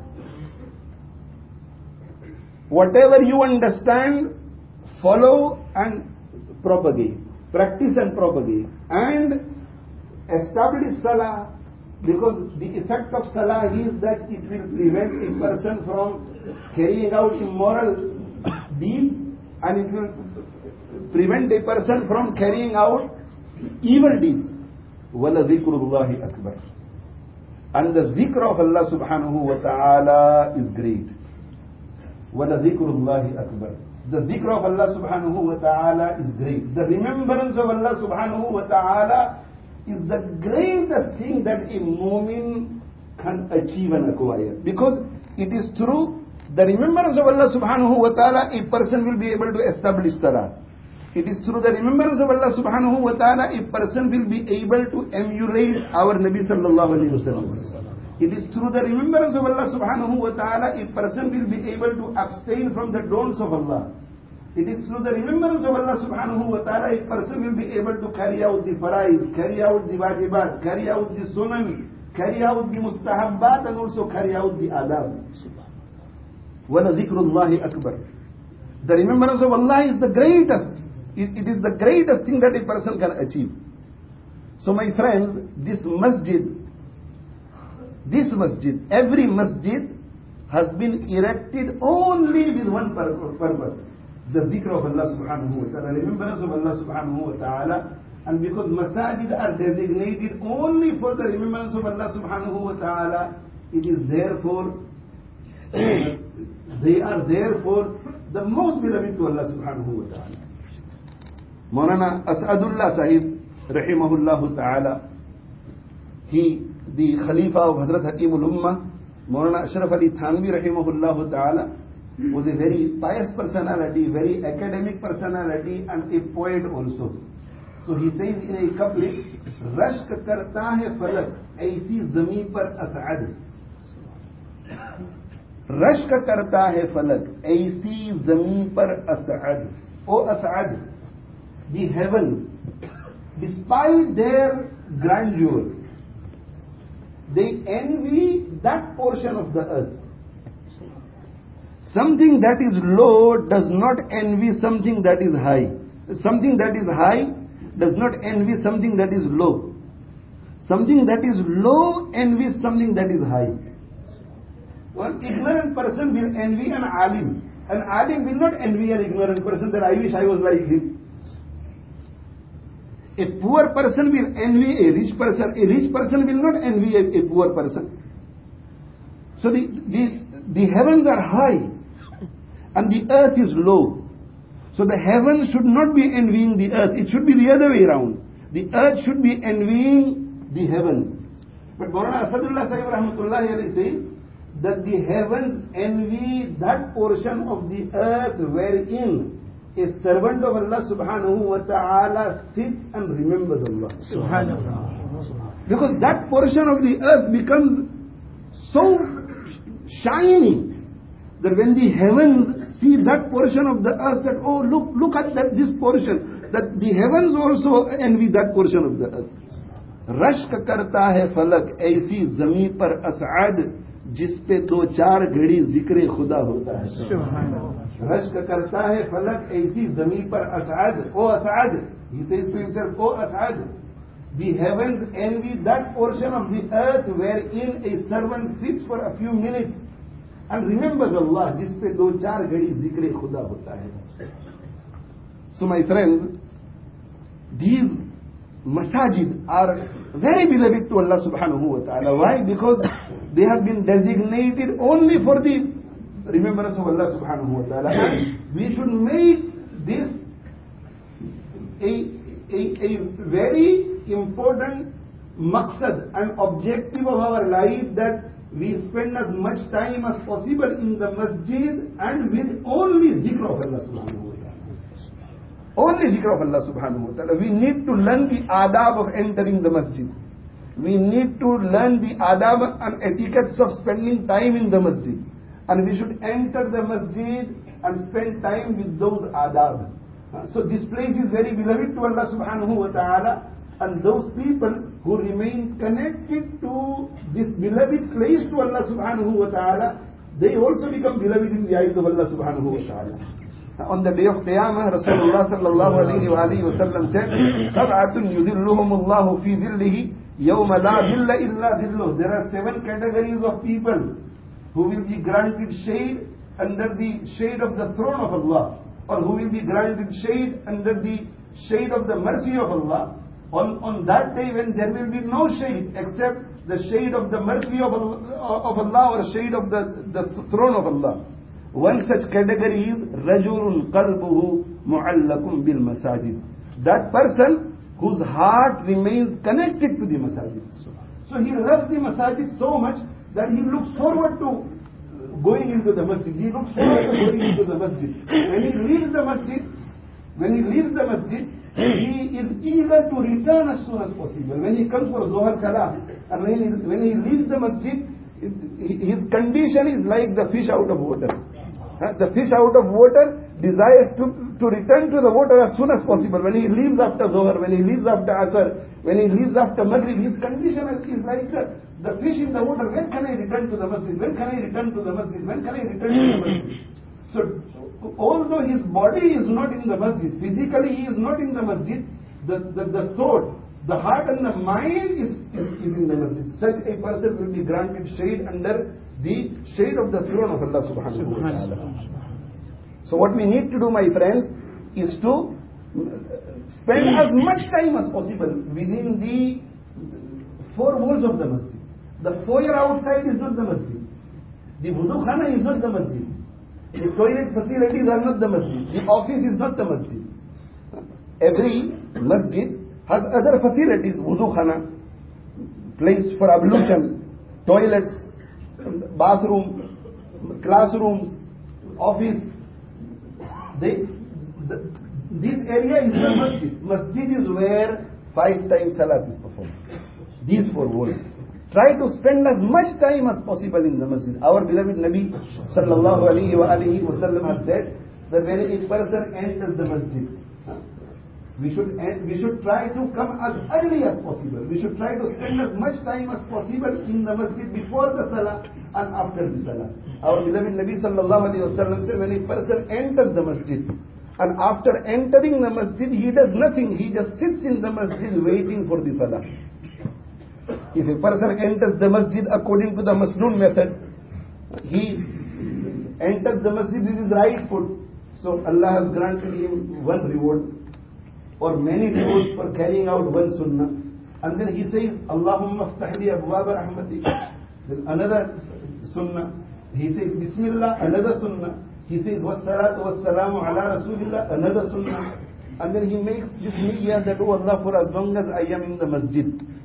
whatever you understand, follow and propagate, practice and propagate, and establish salah, because the effect of salah is that it will prevent a person from carrying out immoral deeds, and it will prevent a person from carrying out evil deeds. وَلَا ذِكْرُ اللَّهِ أَكْبَرُ. And the zikr of Allah subhanahu wa ta'ala is great. وَلَا ذِكْرُ اللَّهِ أَكْبَرُ. The zikr of Allah subhanahu wa ta'ala is great. The remembrance of Allah subhanahu wa ta'ala is the greatest thing that a mu'min can achieve and acquire. Because it is through the remembrance of Allah subhanahu wa ta'ala a person will be able to establish salah. It is through the remembrance of Allah subhanahu wa ta'ala a person will be able to emulate our Nabi sallallahu alayhi wa sallam. It is through the remembrance of Allah subhanahu wa ta'ala a person will be able to abstain from the don'ts of Allah. It is through the remembrance of Allah subhanahu wa ta'ala a person will be able to carry out the faraiz, carry out the wajibat, carry out the sunan, carry out the mustahabbat, and also carry out the adab. وَلَذِكْرُ اللَّهِ أَكْبَرُ. The remembrance of Allah is the greatest. It, it is the greatest thing that a person can achieve. So my friends, this masjid, this masjid, every masjid has been erected only with one purpose. The zikr of Allah subhanahu wa ta'ala, remembrance of Allah subhanahu wa ta'ala. And because masajid are designated only for the remembrance of Allah subhanahu wa ta'ala, it is therefore, they are therefore the most beloved to Allah subhanahu wa ta'ala. Maulana Asadullah Sahib, rahimahullah ta'ala, he, the Khalifa of Hazrat Hakimul Ummah, Maulana Ashraf Ali Thanvi, rahimahullah ta'ala, was a very pious personality, very academic personality, and a poet also. So he says in a couplet, Rashk karta hai falak, aisi zameen par as'ad. Rashk karta hai falak, aisi zameen par as'ad. O as'ad, the heaven, despite their grandeur, they envy that portion of the earth. Something that is low does not envy something that is high. Something that is high does not envy something that is low. Something that is low envies something that is high. One ignorant person will envy an alim. An alim will not envy an ignorant person that I wish I was like him. A poor person will envy a rich person. A rich person will not envy a, a poor person. So the, the, the heavens are high and the earth is low. So the heavens should not be envying the earth. It should be the other way around. The earth should be envying the heavens. But Maulana Asadullah Sahib rahmatullahi alayhi says that the heavens envy that portion of the earth wherein a servant of Allah subhanahu wa ta'ala sits and remembers Allah. Subhanallah. Because that portion of the earth becomes so shiny that when the heavens see that portion of the earth, that oh look, look at that this portion, that the heavens also envy that portion of the earth. Rashk karta hai falak, aisi zameen par as'ad, जिस पे दो चार घड़ी जिक्र खुदा होता है. रश्क करता है फलक ऐसी जमीन पर असआद, ओ असआद, he says to himself, O As'ad, the heavens envy that portion of the earth wherein a servant sits for a few minutes and remembers Allah, जिस पे दो चार घड़ी जिक्र खुदा होता है. So my friends, these masajid are very beloved to Allah subhanahu wa ta'ala. Why? Because they have been designated only for the remembrance of Allah subhanahu wa ta'ala. And we should make this a, a, a very important maqsad and objective of our life, that we spend as much time as possible in the masjid and with only dhikr of Allah subhanahu wa ta'ala. Only dhikr of Allah subhanahu wa ta'ala. We need to learn the adab of entering the masjid. We need to learn the adab and etiquettes of spending time in the masjid. And we should enter the masjid and spend time with those adab. So this place is very beloved to Allah subhanahu wa ta'ala. And those people who remain connected to this beloved place to Allah subhanahu wa ta'ala, they also become beloved in the eyes of Allah subhanahu wa ta'ala. On the day of Qiyamah, Rasulullah sallallahu alayhi wa alayhi wa sallam said, سَبْعَةٌ يُذِلُّهُمُ اللَّهُ فِي ذِلِّهِ يَوْمَ لَا ذِلَّ إِلَّا ذِلُّهُ. There are seven categories of people who will be granted shade under the shade of the throne of Allah, or who will be granted shade under the shade of the mercy of Allah. On, on that day when there will be no shade except the shade of the mercy of Allah, of Allah or shade of the, the throne of Allah. One such category is رَجُلٌ قَلْبُهُ مُعَلَّقٌ بِالْمَسَاجِدِ. That person whose heart remains connected to the masajid. So he loves the masajid so much that he looks forward to going into the masjid. He looks forward to going into the masjid. When he leaves the masjid, when he leaves the masjid, he is eager to return as soon as possible. When he comes for Zohar Salah And when he, when he leaves the masjid, it, his condition is like the fish out of water. Uh, the fish out of water desires to, to return to the water as soon as possible. When he leaves after Zohar, when he leaves after Asr, when he leaves after Maghrib, his condition is like the, the fish in the water. When can I return to the masjid? When can I return to the masjid? When can I return to the masjid? So, although his body is not in the masjid, physically he is not in the masjid, the, the, the thought, the heart and the mind is, is, is in the masjid. Such a person will be granted shade under the shade of the throne of Allah subhanahu wa ta'ala. So what we need to do, my friends, is to spend as much time as possible within the four walls of the masjid. The foyer outside is not the masjid. The wudu khana is not the masjid. The toilet facilities are not the masjid. The office is not the masjid. Every masjid has other facilities. Wudu khana, place for ablution, toilets, bathroom, classrooms, office. They, the, this area is the masjid. Masjid is where five times salat is performed. These four walls. Try to spend as much time as possible in the masjid. Our beloved Nabi sallallahu alayhi wa alihi wa sallam has said that when a person enters the masjid, we should we should try to come as early as possible. We should try to spend as much time as possible in the masjid before the salah and after the salah. Our beloved Nabi sallallahu alayhi wa sallam said, when a person enters the masjid and after entering the masjid he does nothing, he just sits in the masjid waiting for the salah. If a person enters the masjid according to the Masnoon method, he enters the masjid with his right foot, so Allah has granted him one reward or many rewards for carrying out one sunnah. And then he says, Allahumma aftahli abwaba rahmatik. Then another sunnah. He says, Bismillah, another sunnah. He says, wassalatu wassalamu ala rasulillah, another sunnah. And then he makes this niyyah that, oh Allah, for as long as I am in the masjid,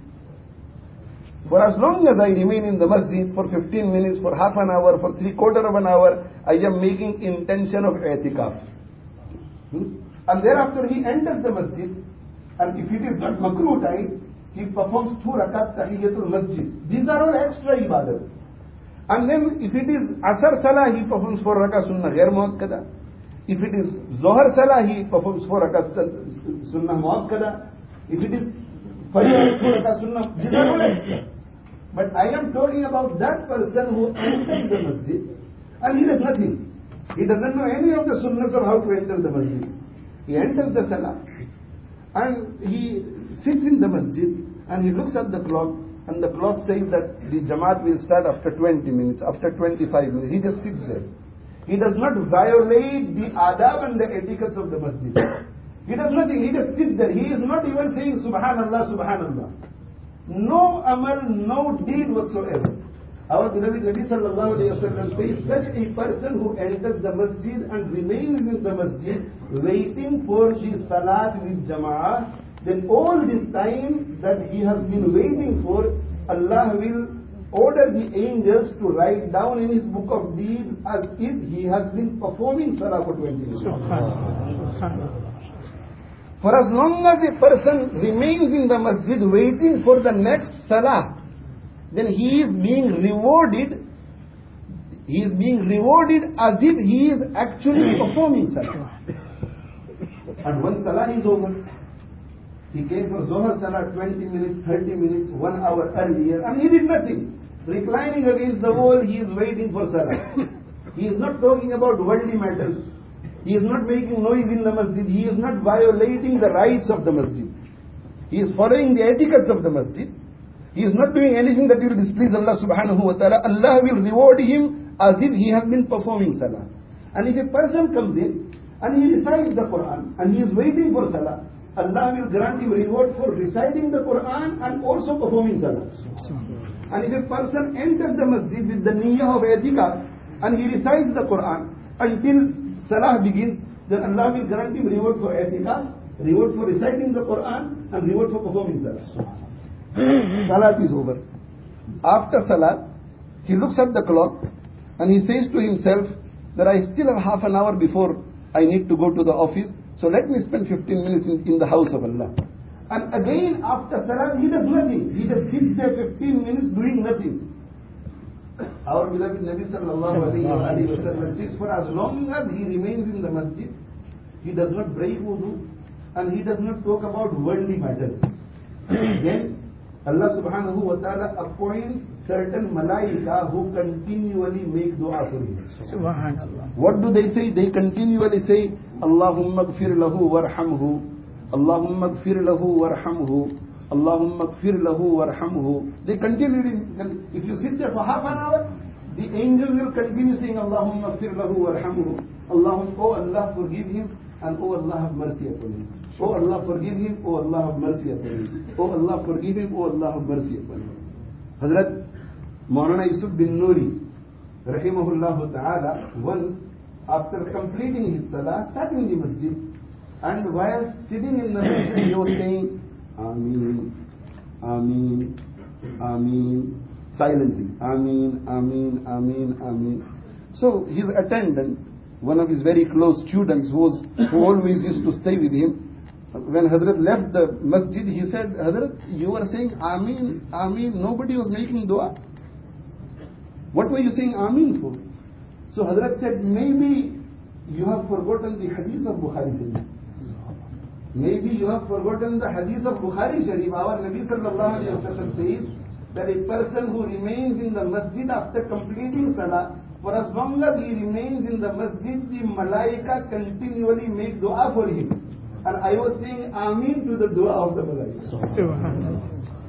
for as long as I remain in the masjid, for fifteen minutes, for half an hour, for three quarter of an hour, I am making intention of i'tikaf. Hmm? And thereafter he enters the masjid, and if it is not makruh time, he performs two rakat tahiyyatul masjid. These are all extra ibadat. And then if it is asr salah, he performs four rakat sunnah ghair muakkada. If it is zohar salah, he performs four rakat sunnah muakkada. If it is fajr, four rakat sunnah, these are all extra. But I am talking about that person who enters the masjid and he does nothing. He doesn't know any of the sunnahs of how to enter the masjid. He enters the salah and he sits in the masjid and he looks at the clock and the clock says that the Jamaat will start after twenty minutes, after twenty-five minutes. He just sits there. He does not violate the adab and the etiquettes of the masjid. He does nothing. He just sits there. He is not even saying Subhanallah, Subhanallah. No amal, no deed whatsoever. Our beloved Nabi sallallahu alayhi wa sallam says, such a person who enters the masjid and remains in the masjid waiting for the salat with jama'ah, then all this time that he has been waiting for, Allah will order the angels to write down in his book of deeds as if he has been performing salah for twenty minutes. For as long as a person remains in the masjid waiting for the next salah, then he is being rewarded, he is being rewarded as if he is actually performing salah. And once salah is over, he came for Zohar salah twenty minutes, thirty minutes, one hour earlier, and he did nothing. Reclining against the wall, he is waiting for salah. He is not talking about worldly matters. He is not making noise in the masjid. He is not violating the rights of the masjid. He is following the etiquettes of the masjid. He is not doing anything that will displease Allah subhanahu wa ta'ala. Allah will reward him as if he has been performing salah. And if a person comes in and he recites the Quran and he is waiting for salah, Allah will grant him reward for reciting the Quran and also performing salah. And if a person enters the masjid with the niyyah of i'tikaf and he recites the Quran until salah begins, then Allah will grant him reward for i'tikaf, reward for reciting the Quran, and reward for performing salah. Salat is over. After salah, he looks at the clock and he says to himself that I still have half an hour before I need to go to the office, so let me spend fifteen minutes in, in the house of Allah. And again after salah he does nothing. He just sits there fifteen minutes doing nothing. Our beloved Nabi sallallahu alayhi wa sallam says, for as long as he remains in the masjid, he does not break wudu and he does not talk about worldly matters. Then Allah subhanahu wa ta'ala appoints certain malaika who continually make dua for him. Subhanallah. What do they say? They continually say, Allahumma gfir lahu warhamhu, Allahumma gfir lahu warhamhu, Allahumma gfir lahu warhamhu. They continually, if you sit there for half an hour, the angel will continue saying, Allahumma gfir lahu warhamhu, Allahumma, oh Allah forgive him, and oh Allah have mercy upon him. Oh Allah forgive him, oh Allah have mercy upon him. Oh Allah forgive him, oh Allah have mercy upon him. Hazrat Maulana Yusuf bin Nuri, rahimahullah ta'ala, once after completing his salah, sat in the masjid, and while sitting in the masjid, he was saying, Ameen, Ameen, Ameen, silently, Ameen, Ameen, Ameen, Ameen. So his attendant, one of his very close students who, was, who always used to stay with him, when Hazrat left the masjid, he said, Hazrat, you were saying Ameen, Ameen, nobody was making dua. What were you saying Ameen for? So Hazrat said, maybe you have forgotten the hadith of Bukhari Sharif. Maybe you have forgotten the hadith of Bukhari Sharif. Our Nabi sallallahu alayhi wa sallam says that a person who remains in the masjid after completing salah, for as long as he remains in the masjid, the malaika continually make dua for him. And I was saying Ameen to the dua of the malaika.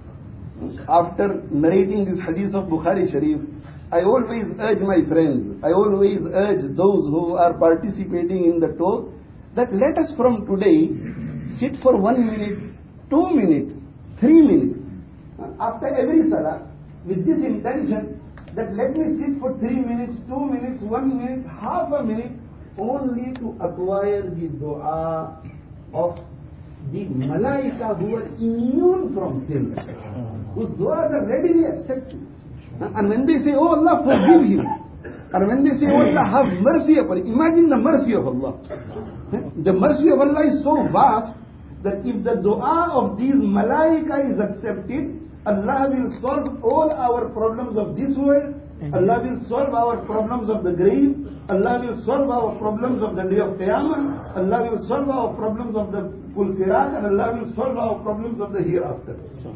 After narrating this hadith of Bukhari Sharif, I always urge my friends, I always urge those who are participating in the talk, that let us from today sit for one minute, two minutes, three minutes, after every salah, with this intention, that let me sit for three minutes, two minutes, one minute, half a minute, only to acquire the dua of the malaika who are immune from sins, whose du'as are readily accepted. And when they say, oh Allah forgive him, and when they say, oh Allah have mercy upon him, imagine the mercy of Allah. The mercy of Allah is so vast that if the dua of these malaika is accepted, Allah will solve all our problems of this world, Allah will solve our problems of the grave, Allah will solve our problems of the day of Qiyamah, Allah will solve our problems of the full sirat, and Allah will solve our problems of the hereafter.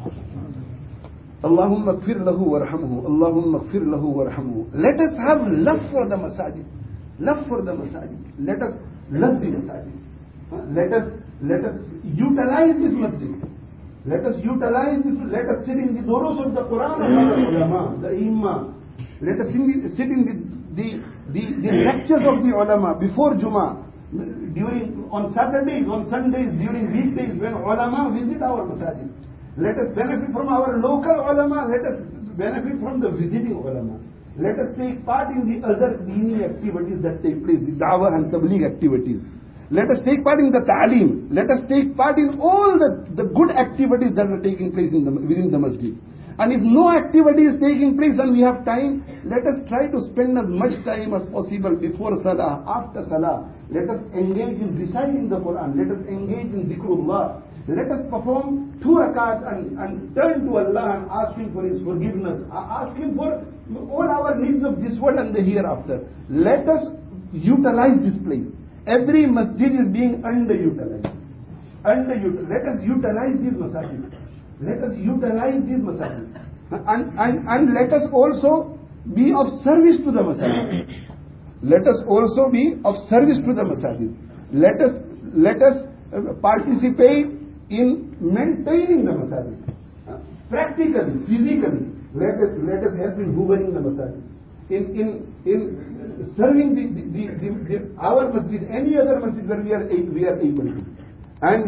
Allahumma gfir lahu warhamhu, Allahumma gfir lahu warhamhu. Let us have love for the masajid, love for the masajid. Let us love the masajid. Let us, let us utilize this masjid. Let us utilize this, let us sit in the doros of the Quran of our ulama, the imam. Let us sit in the, the, the, the lectures of the ulama before Jummah, during, on Saturdays, on Sundays, during weekdays when ulama visit our masajid. Let us benefit from our local ulama, let us benefit from the visiting ulama. Let us take part in the other dini activities that take place, the da'wah and tabligh activities. Let us take part in the ta'aleem. Let us take part in all the, the good activities that are taking place in the, within the masjid. And if no activity is taking place and we have time, let us try to spend as much time as possible before salah, after salah. Let us engage in reciting the Quran. Let us engage in zikrullah. Let us perform two rakats and, and turn to Allah and ask Him for His forgiveness. Ask Him for all our needs of this world and the hereafter. Let us utilize this place. Every masjid is being underutilized. Underutilized. Let us utilize these masajid. Let us utilize these masajid. And, and, and let us also be of service to the masajid. Let us also be of service to the masajid. Let us, let us participate in maintaining the masajid. Practically, physically, let us, let us help in hoovering the masajid. In, in, in serving the, the, the, the, the, our masjid, any other masjid where we are, we are able to. And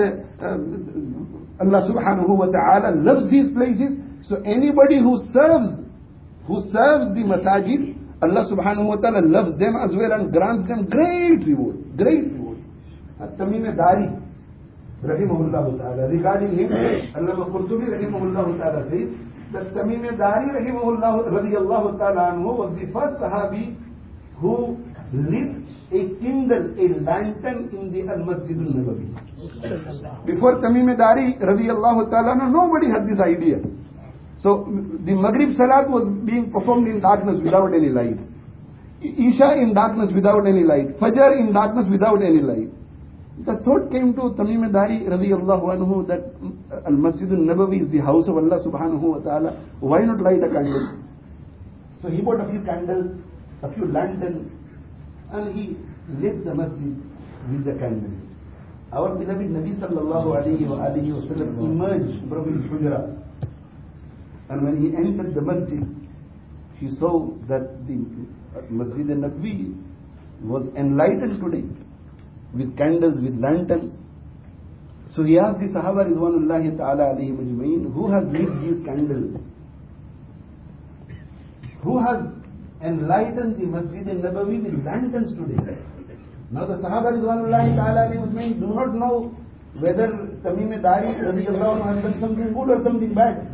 uh, Allah subhanahu wa ta'ala loves these places. So anybody who serves, who serves the masajid, Allah subhanahu wa ta'ala loves them as well and grants them great reward. Great reward. Tamim Dari, rahimahullah ta'ala, regarding him, Allama Qurtubi rahimahullah ta'ala says that Tamim Dari rahimahullah radiyallahu ta'ala anhu was the first Sahabi who lit a kindle, a lantern in the Al-Masjid al-Nabawi. Before Tamim Dari radiyallahu ta'ala, nobody had this idea. So the Maghrib Salat was being performed in darkness without any light. Isha in darkness without any light. Fajr in darkness without any light. The thought came to Tamim Dari radiyallahu anhu that Al-Masjid al-Nabawi is the house of Allah subhanahu wa ta'ala. Why not light a candle? So he bought a few candles, a few lanterns, and he lit the masjid with the candles. Our beloved Nabi sallallahu alayhi wa alayhi wa sallam emerged from his hujra. And when he entered the masjid, he saw that the Masjid al-Nabawi was enlightened today with candles, with lanterns. So he asked the Sahaba Ridwanullahi ta'ala alayhi majma'in, who has lit these candles? Who has enlightened the Masjid al-Nabawi with lanterns today? Now the Sahaba Ridwanullahi ta'ala alayhi majma'in do not know whether Tamim Dari radiyallahu anhu has done something good or something bad.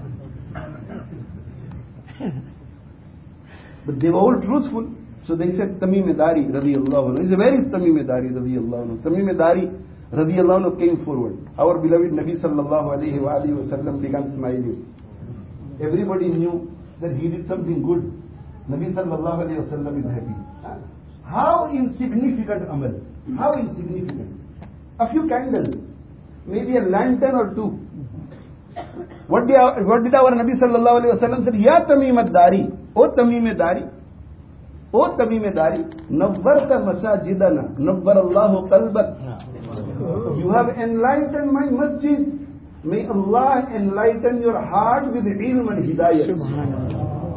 But they were all truthful. So they said Tamim Dari radiyallahu anhu. He said, where is Tamim Dari radiyallahu anhu? Tamim Dari radiyallahu anhu came forward. Our beloved Nabi sallallahu alayhi wa alayhi wa sallam began smiling. Everybody knew that he did something good. Nabi sallallahu alayhi wa sallam is happy. How insignificant amal. How insignificant. A few candles. Maybe a lantern or two. What did our, what did our Nabi sallallahu alayhi wa sallam say? Ya Tamim Dari. O Tamim Dari. O Tamim Dari. Nawwarta masajidana. Nawwar Allahu qalbak. You have enlightened my masjid. May Allah enlighten your heart with ilm and hidayah.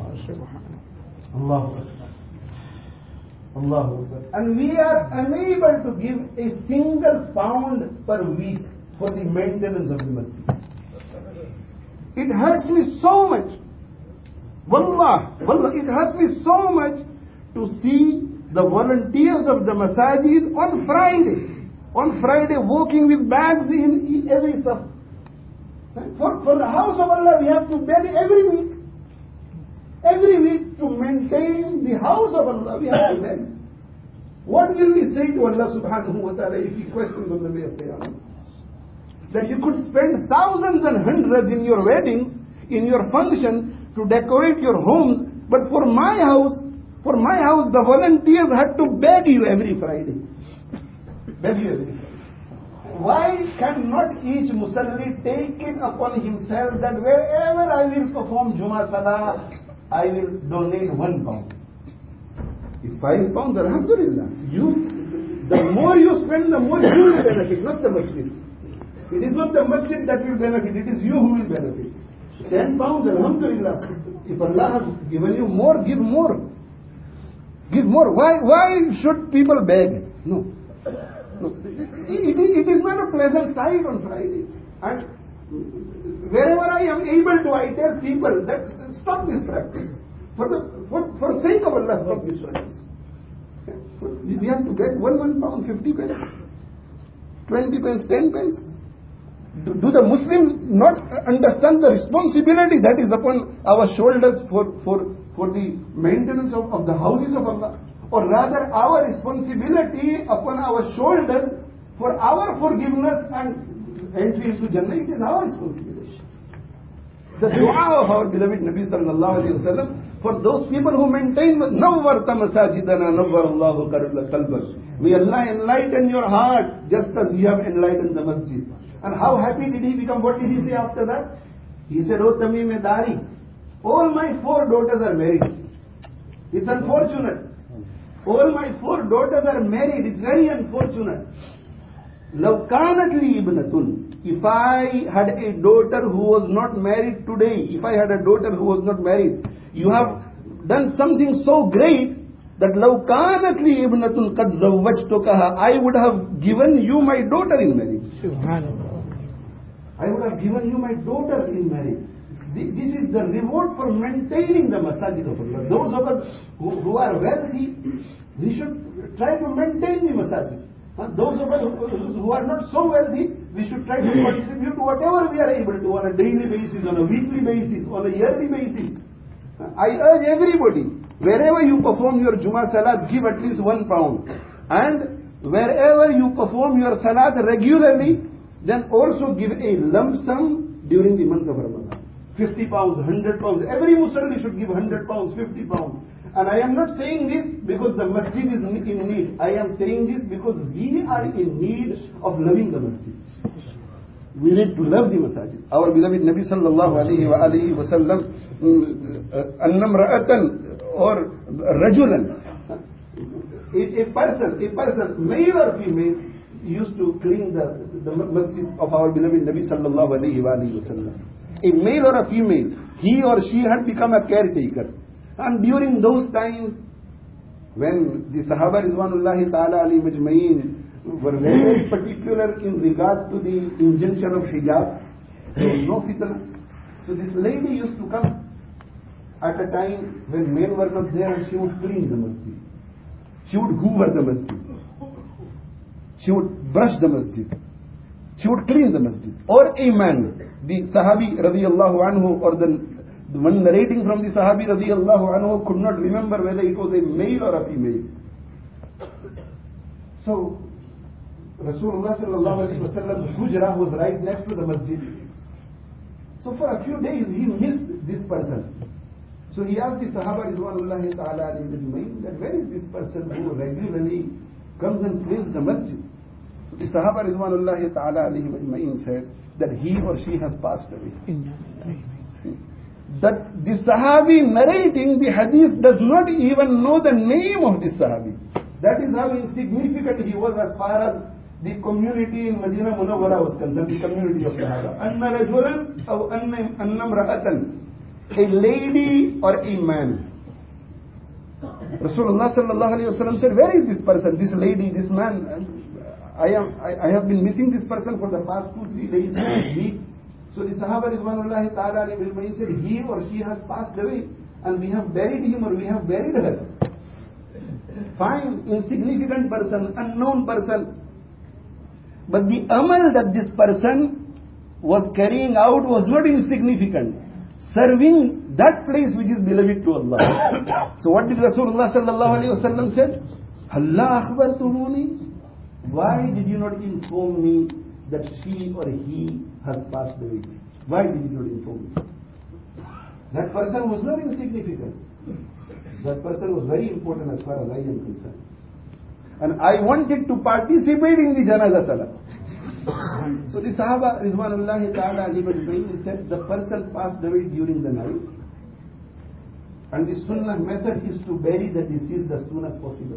Allah. Allah. And we are unable to give a single pound per week for the maintenance of the masjid. It hurts me so much. Wallah, wallah, it hurts me so much to see the volunteers of the masajid on Friday. On Friday walking with bags in, in every stuff. For, for the house of Allah we have to beg every week. Every week to maintain the house of Allah we have to beg. What will we say to Allah subhanahu wa ta'ala if He questions on the day of Qiyamah? That you could spend thousands and hundreds in your weddings, in your functions, to decorate your homes, but for my house, for my house, the volunteers had to beg you every Friday. Beg you every Friday. Why cannot each Musalli take it upon himself that wherever I will perform Jummah Salah, I will donate one pound? If five pounds, alhamdulillah. You, the more you spend, the more you will benefit, not the masjid. It is not the masjid that will benefit, it is you who will benefit. Ten pounds, alhamdulillah. If Allah has given you more, give more. Give more. Why, why should people beg? No. no. It, it, it is not a pleasant sight on Friday. And wherever I am able to, I tell people that stop this practice. For the for, for sake of Allah, stop this practice. We have to get one, one pound, fifty pence, twenty pence, ten pence. Do, do the Muslims not understand the responsibility that is upon our shoulders for, for, for the maintenance of, of the houses of Allah? Or rather, our responsibility upon our shoulders for our forgiveness and entry into Jannah, it is our responsibility. The dua of our beloved Nabi sallallahu alayhi wa sallam for those people who maintain Nawwarta masajidana Nawwar Allahu qalbak. May Allah enlighten your heart just as you have enlightened the masjid. And how happy did he become? What did he say after that? He said, O Tamim Dari, all my four daughters are married. It's unfortunate. All my four daughters are married. It's very unfortunate. Law kanat li ibnatun. If I had a daughter who was not married today, if I had a daughter who was not married, you have done something so great that law kanat li ibnatun qad zawwajtukaha, I would have given you my daughter in marriage. Subhanallah. I would have given you my daughter in marriage. This is the reward for maintaining the masajid of Allah. Those of us who, who are wealthy, we should try to maintain the masajid. Those of us who, who are not so wealthy, we should try to contribute to whatever we are able to on a daily basis, on a weekly basis, on a yearly basis. I urge everybody Wherever you perform your Jummah Salat, give at least one pound. And wherever you perform your Salat regularly, then also give a lump sum during the month of Ramadan. fifty pounds, one hundred pounds. Every Muslim should give one hundred pounds, fifty pounds. And I am not saying this because the masjid is in need. I am saying this because we are in need of loving the masjid. We need to love the masajid. Our beloved Nabi sallallahu alayhi wa alayhi wa sallam, annam ra'atan or rajulan, a person, a person, male or female, used to clean the, the masjid of our beloved Nabi sallallahu alayhi wa alayhi wa sallam. A male or a female, he or she had become a caretaker. And during those times, when the Sahaba Rizwanullahi ta'ala alayhi majma'een were very particular in regard to the injunction of hijab, there was no fitna. So this lady used to come at a time when men were not there, and she would clean the masjid. She would hoover the masjid. She would brush the masjid. She would clean the masjid. Or a man, the Sahabi radiyallahu anhu, or the The one narrating from the Sahabi radiyallahu anhu could not remember whether it was a male or a female. So, Rasulullah sallallahu alayhi wa sallam's hujra was right next to the masjid. So for a few days he missed this person. So he asked the Sahaba Rizwanullahi ta'ala alayhi that where is this person who regularly comes and cleans the masjid? So the Sahaba Rizwanullahi ta'ala alayhi said that he or she has passed away. That the Sahabi narrating the hadith does not even know the name of the Sahabi. That is how insignificant he was as far as the community in Medina Munawwara was concerned, the community of Sahaba. Anna rajulan aw anna imra'atan, a lady or a man. Rasulullah sallallahu alayhi wa sallam said, where is this person, this lady, this man? I am, I, I have been missing this person for the past two, three days, week. So the Sahaba Rizwanullahi ta'ala alayhi said, he or she has passed away and we have buried him or we have buried her. Fine, insignificant person, unknown person. But the amal that this person was carrying out was not insignificant. Serving that place which is beloved to Allah. So what did Rasulullah sallallahu alayhi wa sallam said? Allah akhbartumuni. Why did you not inform me that she or he has passed away? Why did you not inform me? That person was not insignificant. That person was very important as far as I am concerned. And I wanted to participate in the Janazah Salah. So the Sahaba Rizwanullahi ta'ala alayhi said the person passed away during the night. And the Sunnah method is to bury the deceased as soon as possible.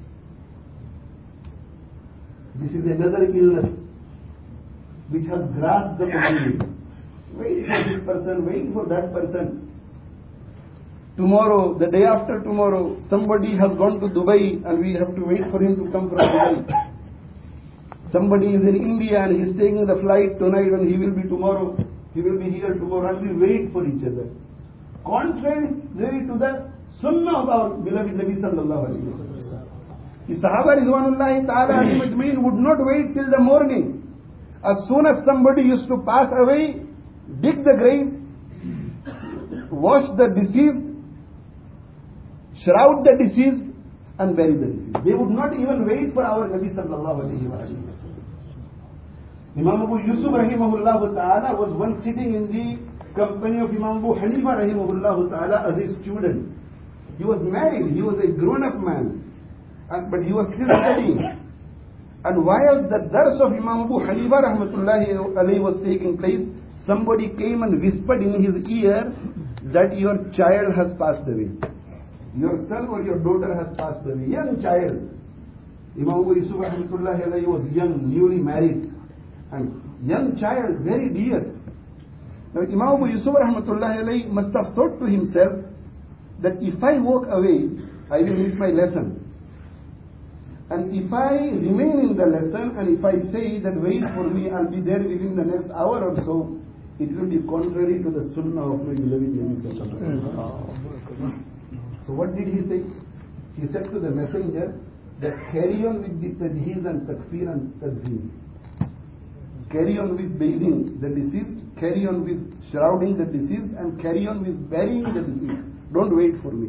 This is another illness which has grasped the community. Wait for this person, wait for that person. Tomorrow, the day after tomorrow, somebody has gone to Dubai and we have to wait for him to come from Dubai. Somebody is in India and he is taking the flight tonight and he will be tomorrow. He will be here tomorrow and we wait for each other. Contrary to the Sunnah of our beloved Nabi sallallahu alayhi wa sallam. The Sahaba Rizwanullahi ta'ala alayhi would not wait till the morning. As soon as somebody used to pass away, dig the grave, wash the deceased, shroud the deceased, and bury the deceased. They would not even wait for our Nabi sallallahu alayhi wa sallam. Imam Abu Yusuf rahimahullah ta'ala was once sitting in the company of Imam Abu Hanifa rahimahullah ta'ala as a student. He was married, he was a grown-up man, and, but he was still studying. And while the dars of Imam Abu Hanifa rahmatullahi alayhi was taking place, somebody came and whispered in his ear that your child has passed away. Your son or your daughter has passed away. Young child. Imam Abu Yusuf rahmatullahi alayhi was young, newly married. And young child, very dear. Now Imam Abu Yusuf rahmatullahi alayhi must have thought to himself that if I walk away, I will miss my lesson. And if I remain in the lesson and if I say that wait for me, I'll be there within the next hour or so, it will be contrary to the sunnah of my beloved Nabi sallallahu alayhi wa sallam. So what did he say? He said to the messenger that carry on with the tajheez and takfir and tadheez. Carry on with bathing the deceased, carry on with shrouding the deceased, and carry on with burying the deceased. Don't wait for me.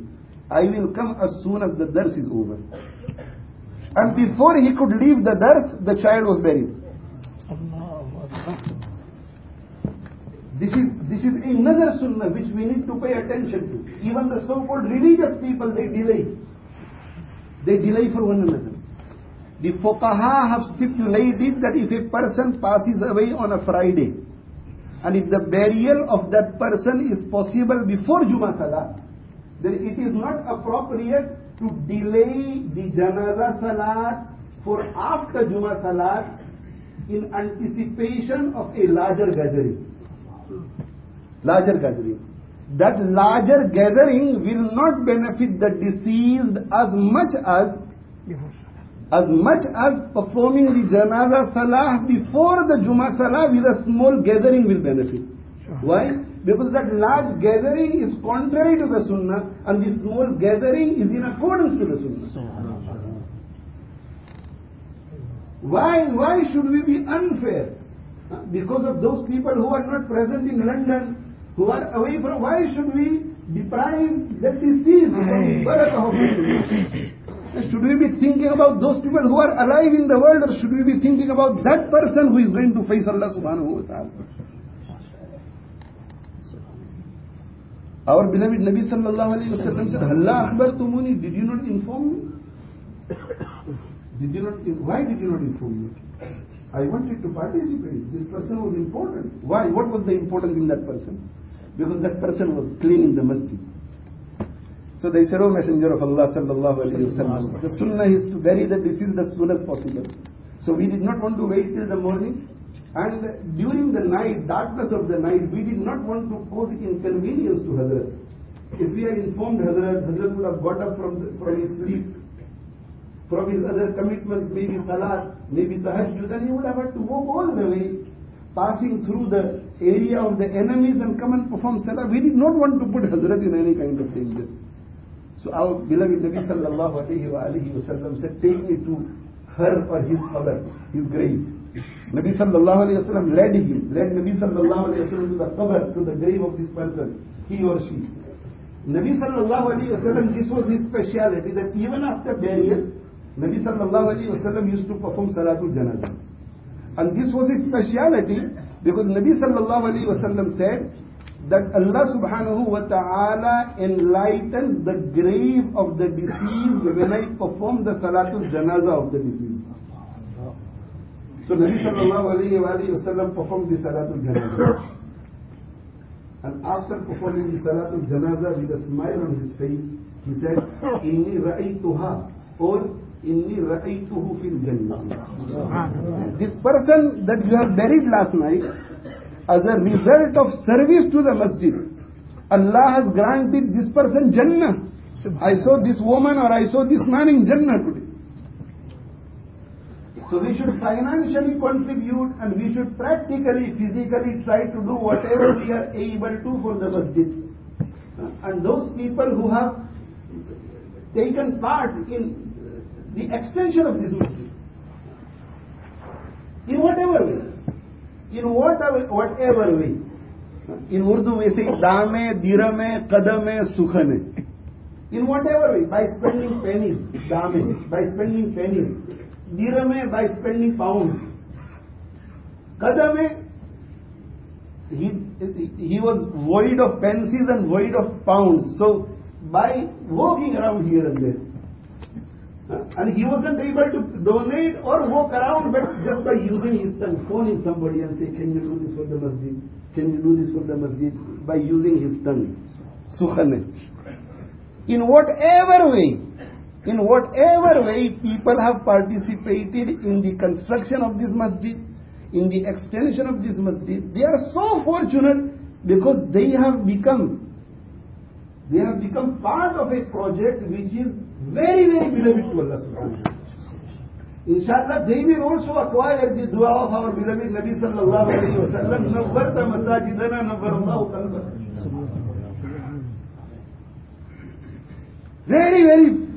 I will come as soon as the dars is over. And before he could leave the dars, the child was buried. This is, this is another sunnah which we need to pay attention to. Even the so-called religious people, they delay. They delay for one another. The fuqaha have stipulated that if a person passes away on a Friday, and if the burial of that person is possible before Jummah Salah, then it is not appropriate to delay the Janaza Salat for after Jummah Salat in anticipation of a larger gathering. Larger gathering. That larger gathering will not benefit the deceased as much as as much as performing the Janaza Salah before the Jummah Salah with a small gathering will benefit. Sure. Why? Because that large gathering is contrary to the Sunnah and the small gathering is in accordance to the Sunnah. Why, why should we be unfair? Because of those people who are not present in London, who are away from, why should we deprive the deceased from the barakah of it? Should we be thinking about those people who are alive in the world, or should we be thinking about that person who is going to face Allah subhanahu wa ta'ala? Our beloved Nabi sallallahu alayhi wa sallam said, Allah akhbartumuni, did you not inform me? Did you not, why did you not inform me? I wanted to participate. This person was important. Why? What was the importance in that person? Because that person was cleaning the masjid. So they said, O Messenger of Allah sallallahu alayhi wa sallam, the sunnah is to bury the deceased as soon as possible. So we did not want to wait till the morning. And during the night, darkness of the night, we did not want to cause inconvenience to Hazrat. If we had informed Hazrat, Hazrat would have got up from, the, from his sleep, from his other commitments, maybe salat, maybe tahajjud, and he would have had to walk all the way, passing through the area of the enemies and come and perform salah. We did not want to put Hazrat in any kind of danger. So our beloved Nabi sallallahu alayhi wa alihi wa sallam said, take me to her or his qabr, his grave. Nabi sallallahu alayhi wa sallam led him, led Nabi sallallahu alayhi wa sallam to the qabr, to the grave of this person, he or she. Nabi sallallahu alayhi wa sallam, this was his speciality, that even after burial, Nabi sallallahu alayhi wa sallam used to perform salatul janazah. And this was his speciality, because Nabi sallallahu alayhi wa sallam said, that Allah subhanahu wa ta'ala enlightens the grave of the deceased when I perform the salatul janazah of the deceased. So Nabi sallallahu alayhi wa sallam performed the salatul janazah. And after performing the salatul janazah with a smile on his face, he said, Inni ra'aytuha, or Inni ra'aytuhu fil jannah. This person that you have buried last night, as a result of service to the masjid, Allah has granted this person Jannah. I saw this woman or I saw this man in Jannah today. So we should financially contribute and we should practically, physically try to do whatever we are able to for the masjid. And those people who have taken part in the extension of this masjid, in whatever way, in whatever, whatever way. In Urdu we say dame, dirame, kadame, sukhane. In whatever way, by spending pennies, dame, by spending pennies, dirame, by spending pounds, kadame, he, he was void of pennies and void of pounds. So by walking around here and there, and he wasn't able to donate or walk around, but just by using his tongue, phoning somebody and say, can you do this for the masjid? Can you do this for the masjid? By using his tongue. Sukhane. In whatever way, in whatever way people have participated in the construction of this masjid, in the extension of this masjid, they are so fortunate because they have become, they have become part of a project which is very, very beloved to Allah subhanahu wa ta'ala. Inshallah, they will also acquire the dua of our beloved Nabi sallallahu alayhi wa sallam, Nawwarta masajidana nawwarallahu qalbana. Very, very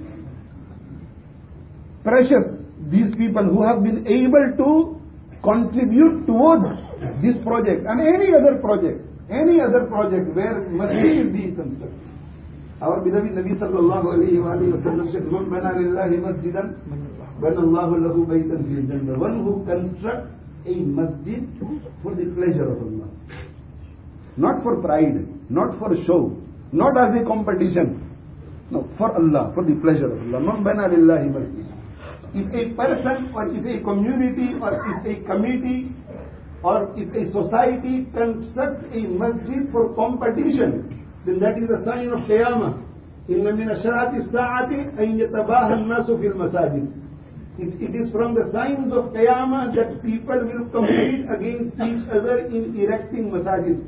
precious, these people who have been able to contribute towards this project and any other project, any other project where masjid is being constructed. Our beloved Nabi sallallahu alayhi wa alayhi wa sallam said, "Man bana lillahi masjidan, bana Allahu lahu baytan fil jannah." One who constructs a masjid for the pleasure of Allah. Not for pride, not for show, not as a competition. No, for Allah, for the pleasure of Allah. Man bana lillahi masjid. If a person or if a community or if a committee or if a society constructs a masjid for competition, then that is a sign of Qiyamah. Inna min asharati as-sa'ati an yatabaha an-nasu fil masajid. It, it is from the signs of Qiyamah that people will compete against each other in erecting masajid.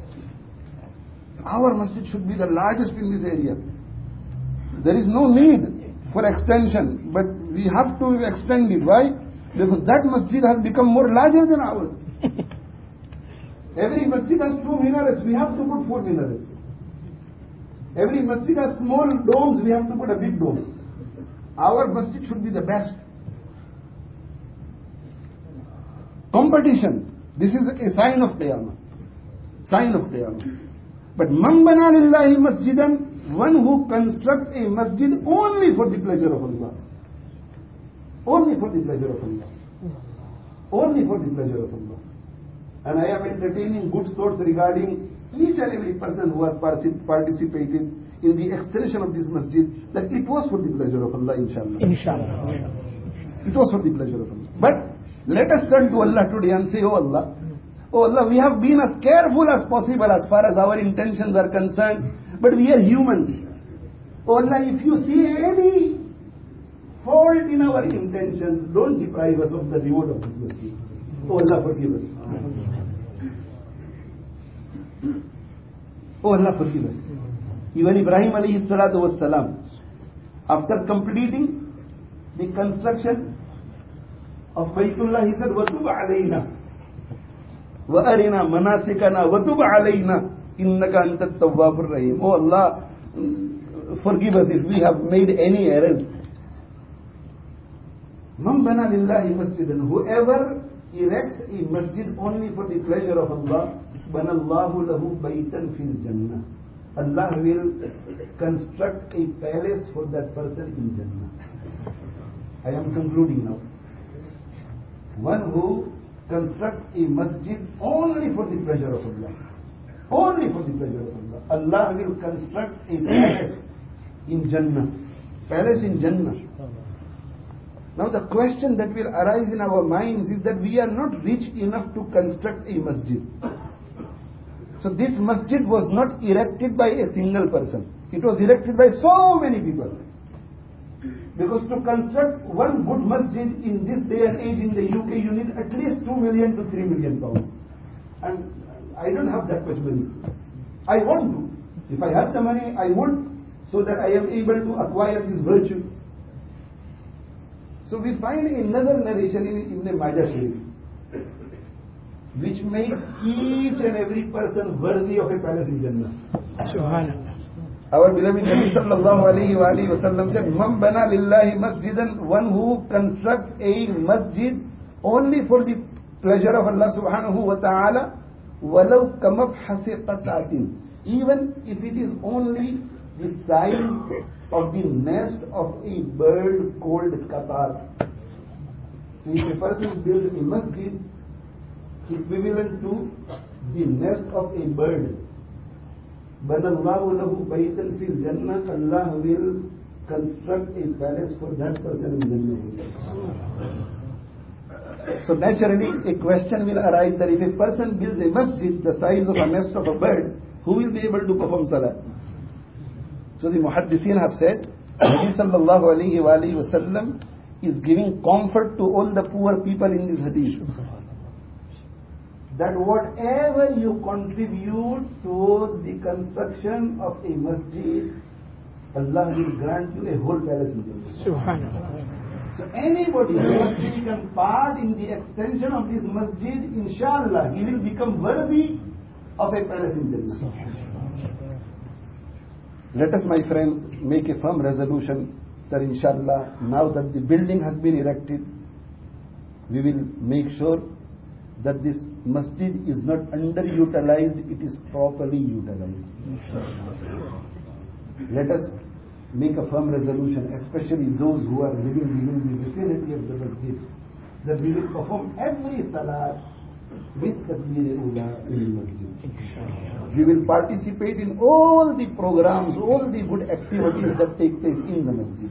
Our masjid should be the largest in this area. There is no need for extension, but we have to extend it. Why? Because that masjid has become more larger than ours. Every masjid has two minarets, we have to put four minarets. Every masjid has small domes, we have to put a big dome. Our masjid should be the best. Competition, this is a sign of Qiyamah. Sign of Qiyamah. But man bana lillahi masjidan, one who constructs a masjid only for the pleasure of Allah. Only for the pleasure of Allah. Only for the pleasure of Allah. And I am entertaining good thoughts regarding each and every person who has participated in the extension of this masjid, that it was for the pleasure of Allah, inshallah. Inshallah. It was for the pleasure of Allah. But let us turn to Allah today and say, Oh Allah, Oh Allah, we have been as careful as possible as far as our intentions are concerned, but we are humans. Oh Allah, if you see any fault in our intentions, don't deprive us of the reward of this masjid. Oh Allah, forgive us. Oh Allah, forgive us. Even Ibrahim alayhi salatu was salam, after completing the construction of Baytullah, he said, وَتُبْ عَلَيْنَا وَأَرِنَا مَنَاسِكَنَا وَتُبْ عَلَيْنَا إِنَّكَ أَنْتَ التَّوَّابُ الرَّحِيمُ. Oh Allah, forgive us if we have made any errors. مَنْ بَنَى لِلَّهِ مَسْجِدًا, whoever erects a masjid only for the pleasure of Allah, بَنَى اللَّهُ لَهُ بَيْتًا فِي الْجَنَّةِ, Allah will construct a palace for that person in Jannah. I am concluding now. One who constructs a masjid only for the pleasure of Allah, only for the pleasure of Allah, Allah will construct a palace in Jannah. Palace in Jannah. Now the question that will arise in our minds is that we are not rich enough to construct a masjid. So this masjid was not erected by a single person. It was erected by so many people. Because to construct one good masjid in this day and age in the U K, you need at least two million to three million pounds. And I don't have that much money. I want to. If I had the money, I would, so that I am able to acquire this virtue. So we find another narration in Ibn Majah Sharif, which makes each and every person worthy of a palace in Jannah. Subhanallah. Our beloved Nabi sallallahu alayhi wa alayhi wa sallam said, Man bana lillahi masjidan, one who constructs a masjid only for the pleasure of Allah subhanahu wa ta'ala, walau kamabhasi qat'atin, even if it is only the size of the nest of a bird called qatar. So if a person builds a masjid equivalent to the nest of a bird, Banallahu lahu baytan fil jannah, Allah will construct a palace for that person in Jannah. So naturally a question will arise that if a person builds a masjid the size of a nest of a bird, who will be able to perform salah? So the muhaddithin have said, Nabi sallallahu alayhi wa alayhi wa sallam is giving comfort to all the poor people in this hadith, that whatever you contribute towards the construction of a masjid, Allah will grant you a whole palace in Jannah. Subhanallah. So anybody who has taken part in the extension of this masjid, inshallah, he will become worthy of a palace in Jannah. Let us, my friends, make a firm resolution that inshallah, now that the building has been erected, we will make sure that this masjid is not underutilized, it is properly utilized. Let us make a firm resolution, especially those who are living within the vicinity of the masjid, that we will perform every salat with takbir ula in the masjid. We will participate in all the programs, all the good activities that take place in the masjid.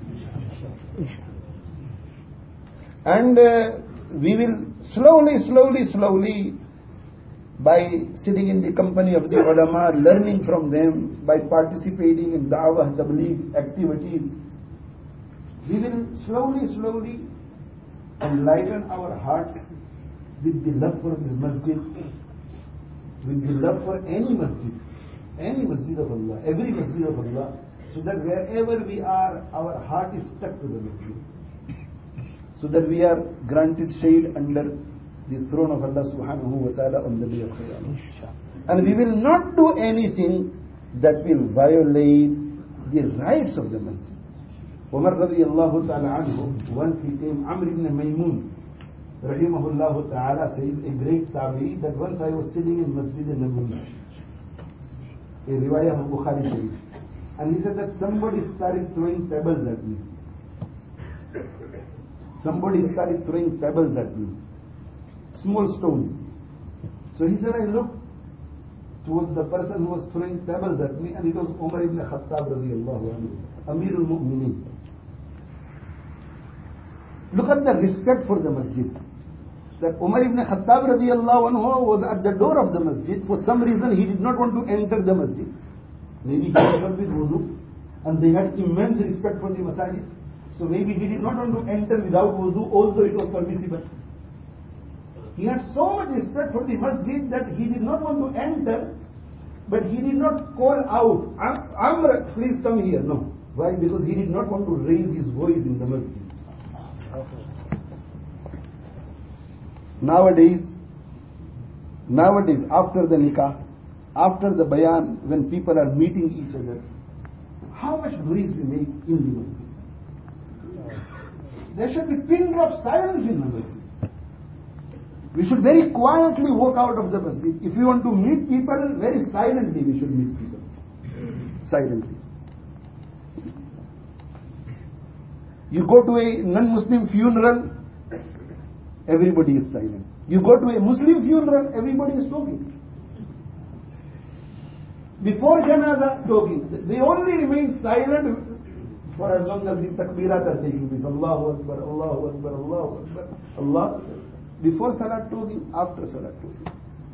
And uh, we will slowly, slowly, slowly, by sitting in the company of the ulama, learning from them, by participating in da'wah, tabligh activities, we will slowly, slowly enlighten our hearts with the love for this masjid, with the love for any masjid, any masjid of Allah, every masjid of Allah, so that wherever we are, our heart is stuck to the masjid, so that we are granted shade under the throne of Allah subhanahu wa ta'ala on the day of Qiyamah. And we will not do anything that will violate the rights of the masjid. Umar radiyallahu ta'ala anhu, once he came, Amr ibn Maymun rahimahullah ta'ala says, a great tabi'i, that once I was sitting in Masjid al-Nabawi, a riwayah of Bukhari Sharif, and he said that somebody started throwing pebbles at me. Somebody started throwing pebbles at me. Small stones. So he said, I looked towards the person who was throwing pebbles at me, and it was Umar ibn Khattab radiyallahu anhu, Amirul Mu'mineen. Look at the respect for the masjid. That Umar ibn Khattab radiyallahu anhu was at the door of the masjid. For some reason he did not want to enter the masjid. Maybe he was with wudu, and they had immense respect for the masajid. So maybe he did not want to enter without wudu, although it was permissible. He had so much respect for the masjid that he did not want to enter, but he did not call out, Amr, please come here. No. Why? Because he did not want to raise his voice in the masjid. Nowadays, nowadays, after the nikah, after the bayan, when people are meeting each other, how much noise we make in the masjid. There should be pin drop silence in the masjid. We should very quietly walk out of the masjid. If we want to meet people, very silently we should meet people. Silently. You go to a non-Muslim funeral, everybody is silent. You go to a Muslim funeral, everybody is talking. Before janazah, talking. They only remain silent for as long as the takbirat are taking place. Allahu Akbar, Allahu Akbar, Allahu Akbar, Allah. Before salat talking, after salat talking.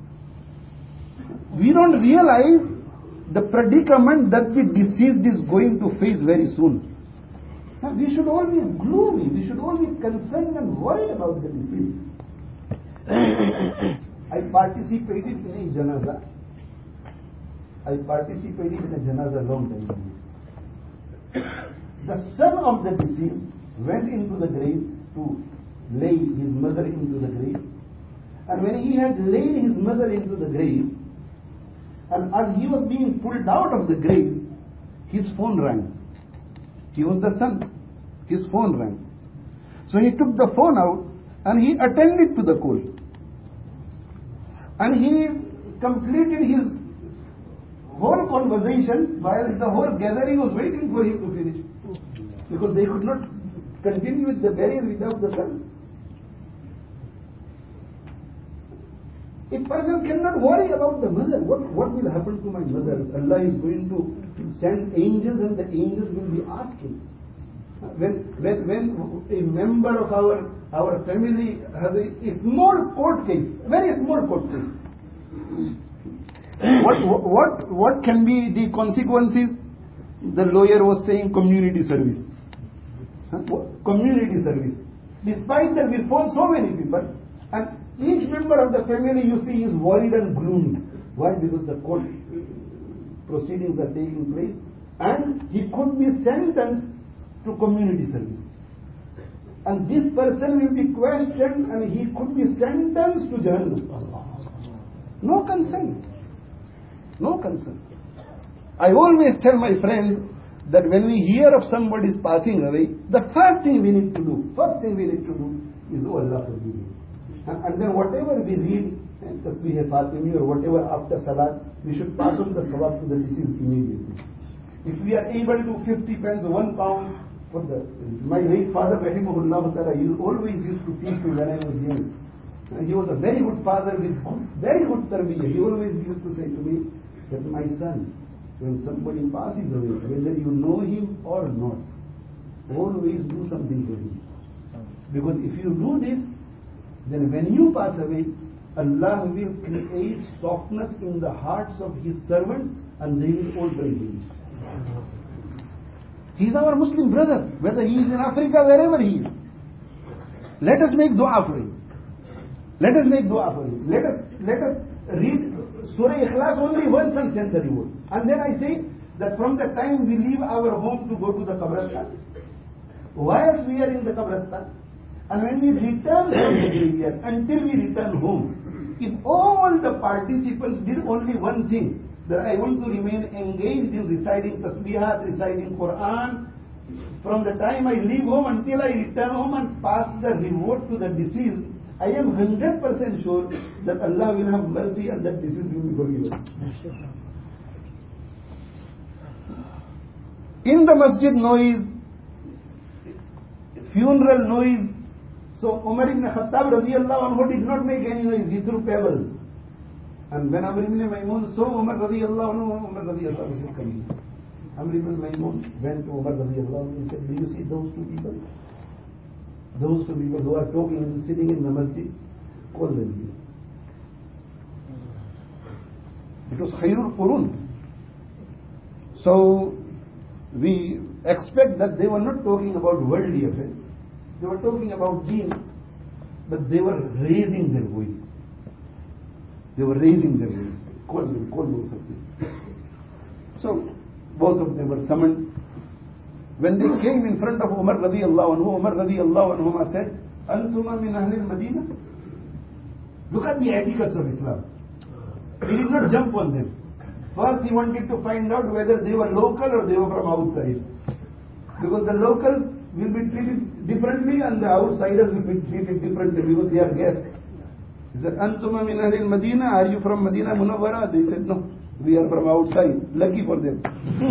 We don't realize the predicament that the deceased is going to face very soon. Now, we should all be gloomy, we should all be concerned and worried about the deceased. I participated in a janazah. I participated in a janazah long time ago. The son of the deceased went into the grave to lay his mother into the grave. And when he had laid his mother into the grave, and as he was being pulled out of the grave, his phone rang. He was the son. His phone rang. So he took the phone out and he attended to the call. And he completed his whole conversation while the whole gathering was waiting for him to finish. Because they could not continue with the burial without the son. A person cannot worry about the mother. What, what will happen to my mother? Allah is going to send angels and the angels will be asking. When, when, when a member of our, our family has a, a small court case, very small court case, what, what, what can be the consequences? The lawyer was saying community service. Huh? Community service. Despite that we found so many people, and each member of the family you see is worried and gloomy. Why? Because the court proceedings are taking place and he could be sentenced to community service. And this person will be questioned and he could be sentenced to Jahannam. No concern. No concern. I always tell my friends that when we hear of somebody's passing away, the first thing we need to do, first thing we need to do is, oh Allah forgive me. And, and then whatever we read, Tasbih Fatimi or whatever after Salat, we should pass on the Sawab to the deceased immediately. If we are able to fifty pence, one pound, for the, my late father, rahimahullah ta'ala, he always used to teach me when I was young. And he was a very good father with good, very good tarbiyah. He always used to say to me that, my son, when somebody passes away, whether you know him or not, always do something for him. Because if you do this, then when you pass away, Allah will create softness in the hearts of His servants and they will all pray for him. He is our Muslim brother, whether he is in Africa, wherever he is. Let us make dua for him. Let us make dua for him. Let us, let us read Surah Ikhlas only once and send the reward. And then I say that from the time we leave our home to go to the Qabristan, whilst we are in the Qabristan, and when we return from the graveyard, until we return home, if all the participants did only one thing, that I want to remain engaged in reciting tasbihat, reciting Quran, from the time I leave home until I return home and pass the reward to the deceased, I am one hundred percent sure that Allah will have mercy and that deceased will be forgiven. In the masjid noise, funeral noise, so Umar ibn Khattab radiallahu anhu did not make any noise, he threw pebbles. And when Amr ibn Maymun saw Umar radiallahu anhu, Umar radiallahu anhu was coming. Amr ibn Maymun went to Umar radiallahu anhu and said, do you see those two people? Those two people who are talking and sitting in the masjid, call them here. It was Khairul Qurun. So we expect that they were not talking about worldly affairs. They were talking about deen, but they were raising their voice. They were raising their voice. Call them, call both of them. So both of them were summoned. When they came in front of Umar radiallahu anhu, Umar radiallahu anhu said, Antuma min ahli al-Madinah? Look at the etiquettes of Islam. He did not jump on them. First he wanted to find out whether they were local or they were from outside. Because the locals will be treated differently and the outsiders will be treated differently because they are guests. He said, Antuma min ahli al-Madinah? Are you from Madinah Munawwara? They said, no, we are from outside. Lucky for them.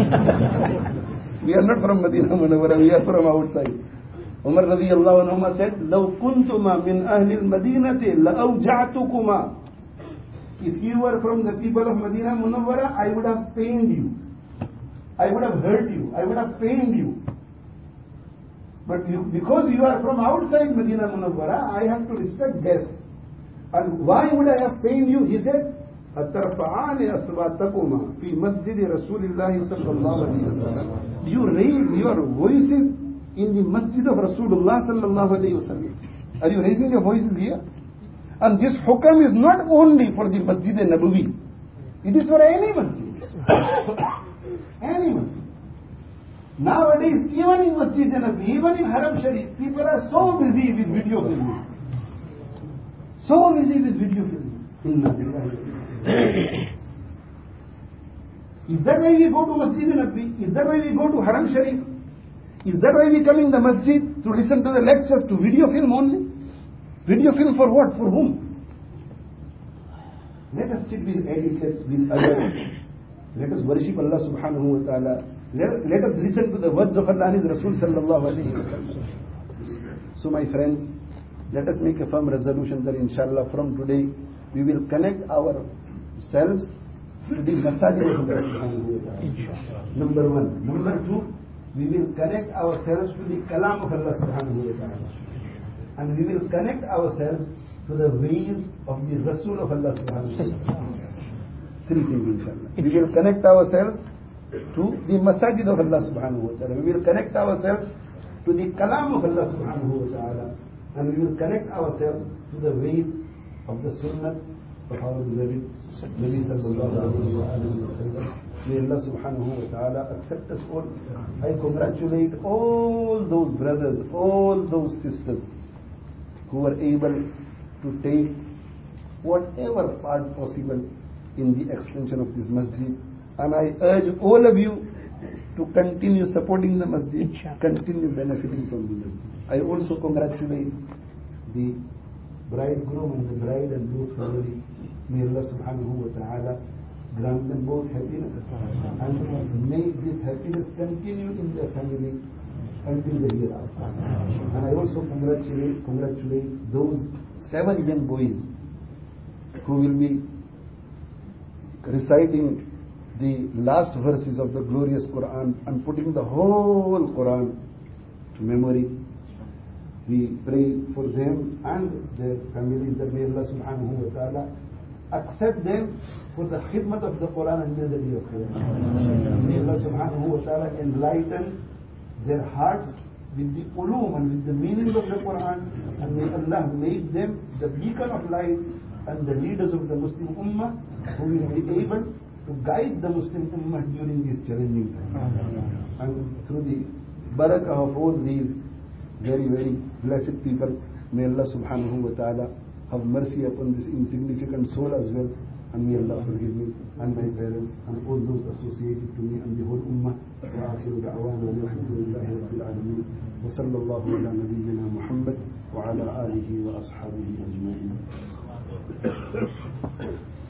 We are not from Madinah Munawwara, we are from outside. Umar radiallahu anhu said, لَوْ كُنْتُمَا مِنْ أَهْلِ الْمَدِينَةِ لَأَوْجَعْتُكُمَا. If you were from the people of Madinah Munawwara, I would have pained you. I would have hurt you. I would have pained you. But you, because you are from outside Madinah Munawwara, I have to respect guests. And why would I have pained you? He said, أَتَرْفَعَانِ أَصْوَاتَكُمَا فِي مَسْجِدِ رَسُولِ اللَّهِ صَلَّى اللَّهُ عَلَيْهِ وَسَلَّمَ. You raise your voices in the masjid of Rasulullah sallallahu alayhi wa sallam. Are you raising your voices here? And this hukam is not only for the Masjid Nabawi. It is for any masjid. Any masjid. Nowadays, even in Masjid Nabawi, even in Haram Sharif, people are so busy with video filming. So busy with video filming. Is that why we go to Masjid Nabawi? Is that why we go to Haram Sharif? Is that why we come in the masjid to listen to the lectures, to video film only? Video film for what? For whom? Let us sit with etiquettes, with others. Let us worship Allah subhanahu wa ta'ala. Let, let us listen to the words of Allah and His Rasul sallallahu alayhi wa sallam. So my friends, let us make a firm resolution that inshallah from today we will connect ourselves to the masajid of Allah subhanahu wa ta'ala. Number one. Number two, we will connect ourselves to the kalam of Allah subhanahu wa ta'ala. And we will connect ourselves to the ways of the Rasul of Allah subhanahu wa ta'ala. Three things inshallah. We will connect ourselves to the masajid of Allah subhanahu wa ta'ala. We will connect ourselves to the kalam of Allah subhanahu wa ta'ala. And we will connect ourselves to the ways of the sunnah of our beloved Nabi sallallahu alayhi wa sallam. May Allah subhanahu wa ta'ala accept us all. I congratulate all those brothers, all those sisters who were able to take whatever part possible in the extension of this masjid. And I urge all of you to continue supporting the masjid, continue benefiting from the masjid. I also congratulate the bridegroom and the bride and both family. May Allah subhanahu wa ta'ala grant them both happiness, and may this happiness continue in their family until the hereafter. And I also congratulate, congratulate those seven young boys who will be reciting the last verses of the glorious Quran and putting the whole Quran to memory. We pray for them and their families that may Allah subhanahu wa ta'ala accept them for the khidmat of the Quran until the day of Qiyamah. May Allah subhanahu wa ta'ala enlighten their hearts with the ulum and with the meaning of the Quran, and may Allah make them the beacon of light and the leaders of the Muslim Ummah who will be able to guide the Muslim Ummah during these challenging times. And through the barakah of all these very, very blessed people, may Allah subhanahu wa ta'ala have mercy upon this insignificant soul as well, and may Allah forgive me and my parents and all those associated to me and the whole Ummah. Wa akhiru da'wana alhamdulillahi rabbil alameen. Wa sallallahu ala nabiyyina Muhammad wa ala alihi wa ashabihi ajma'in.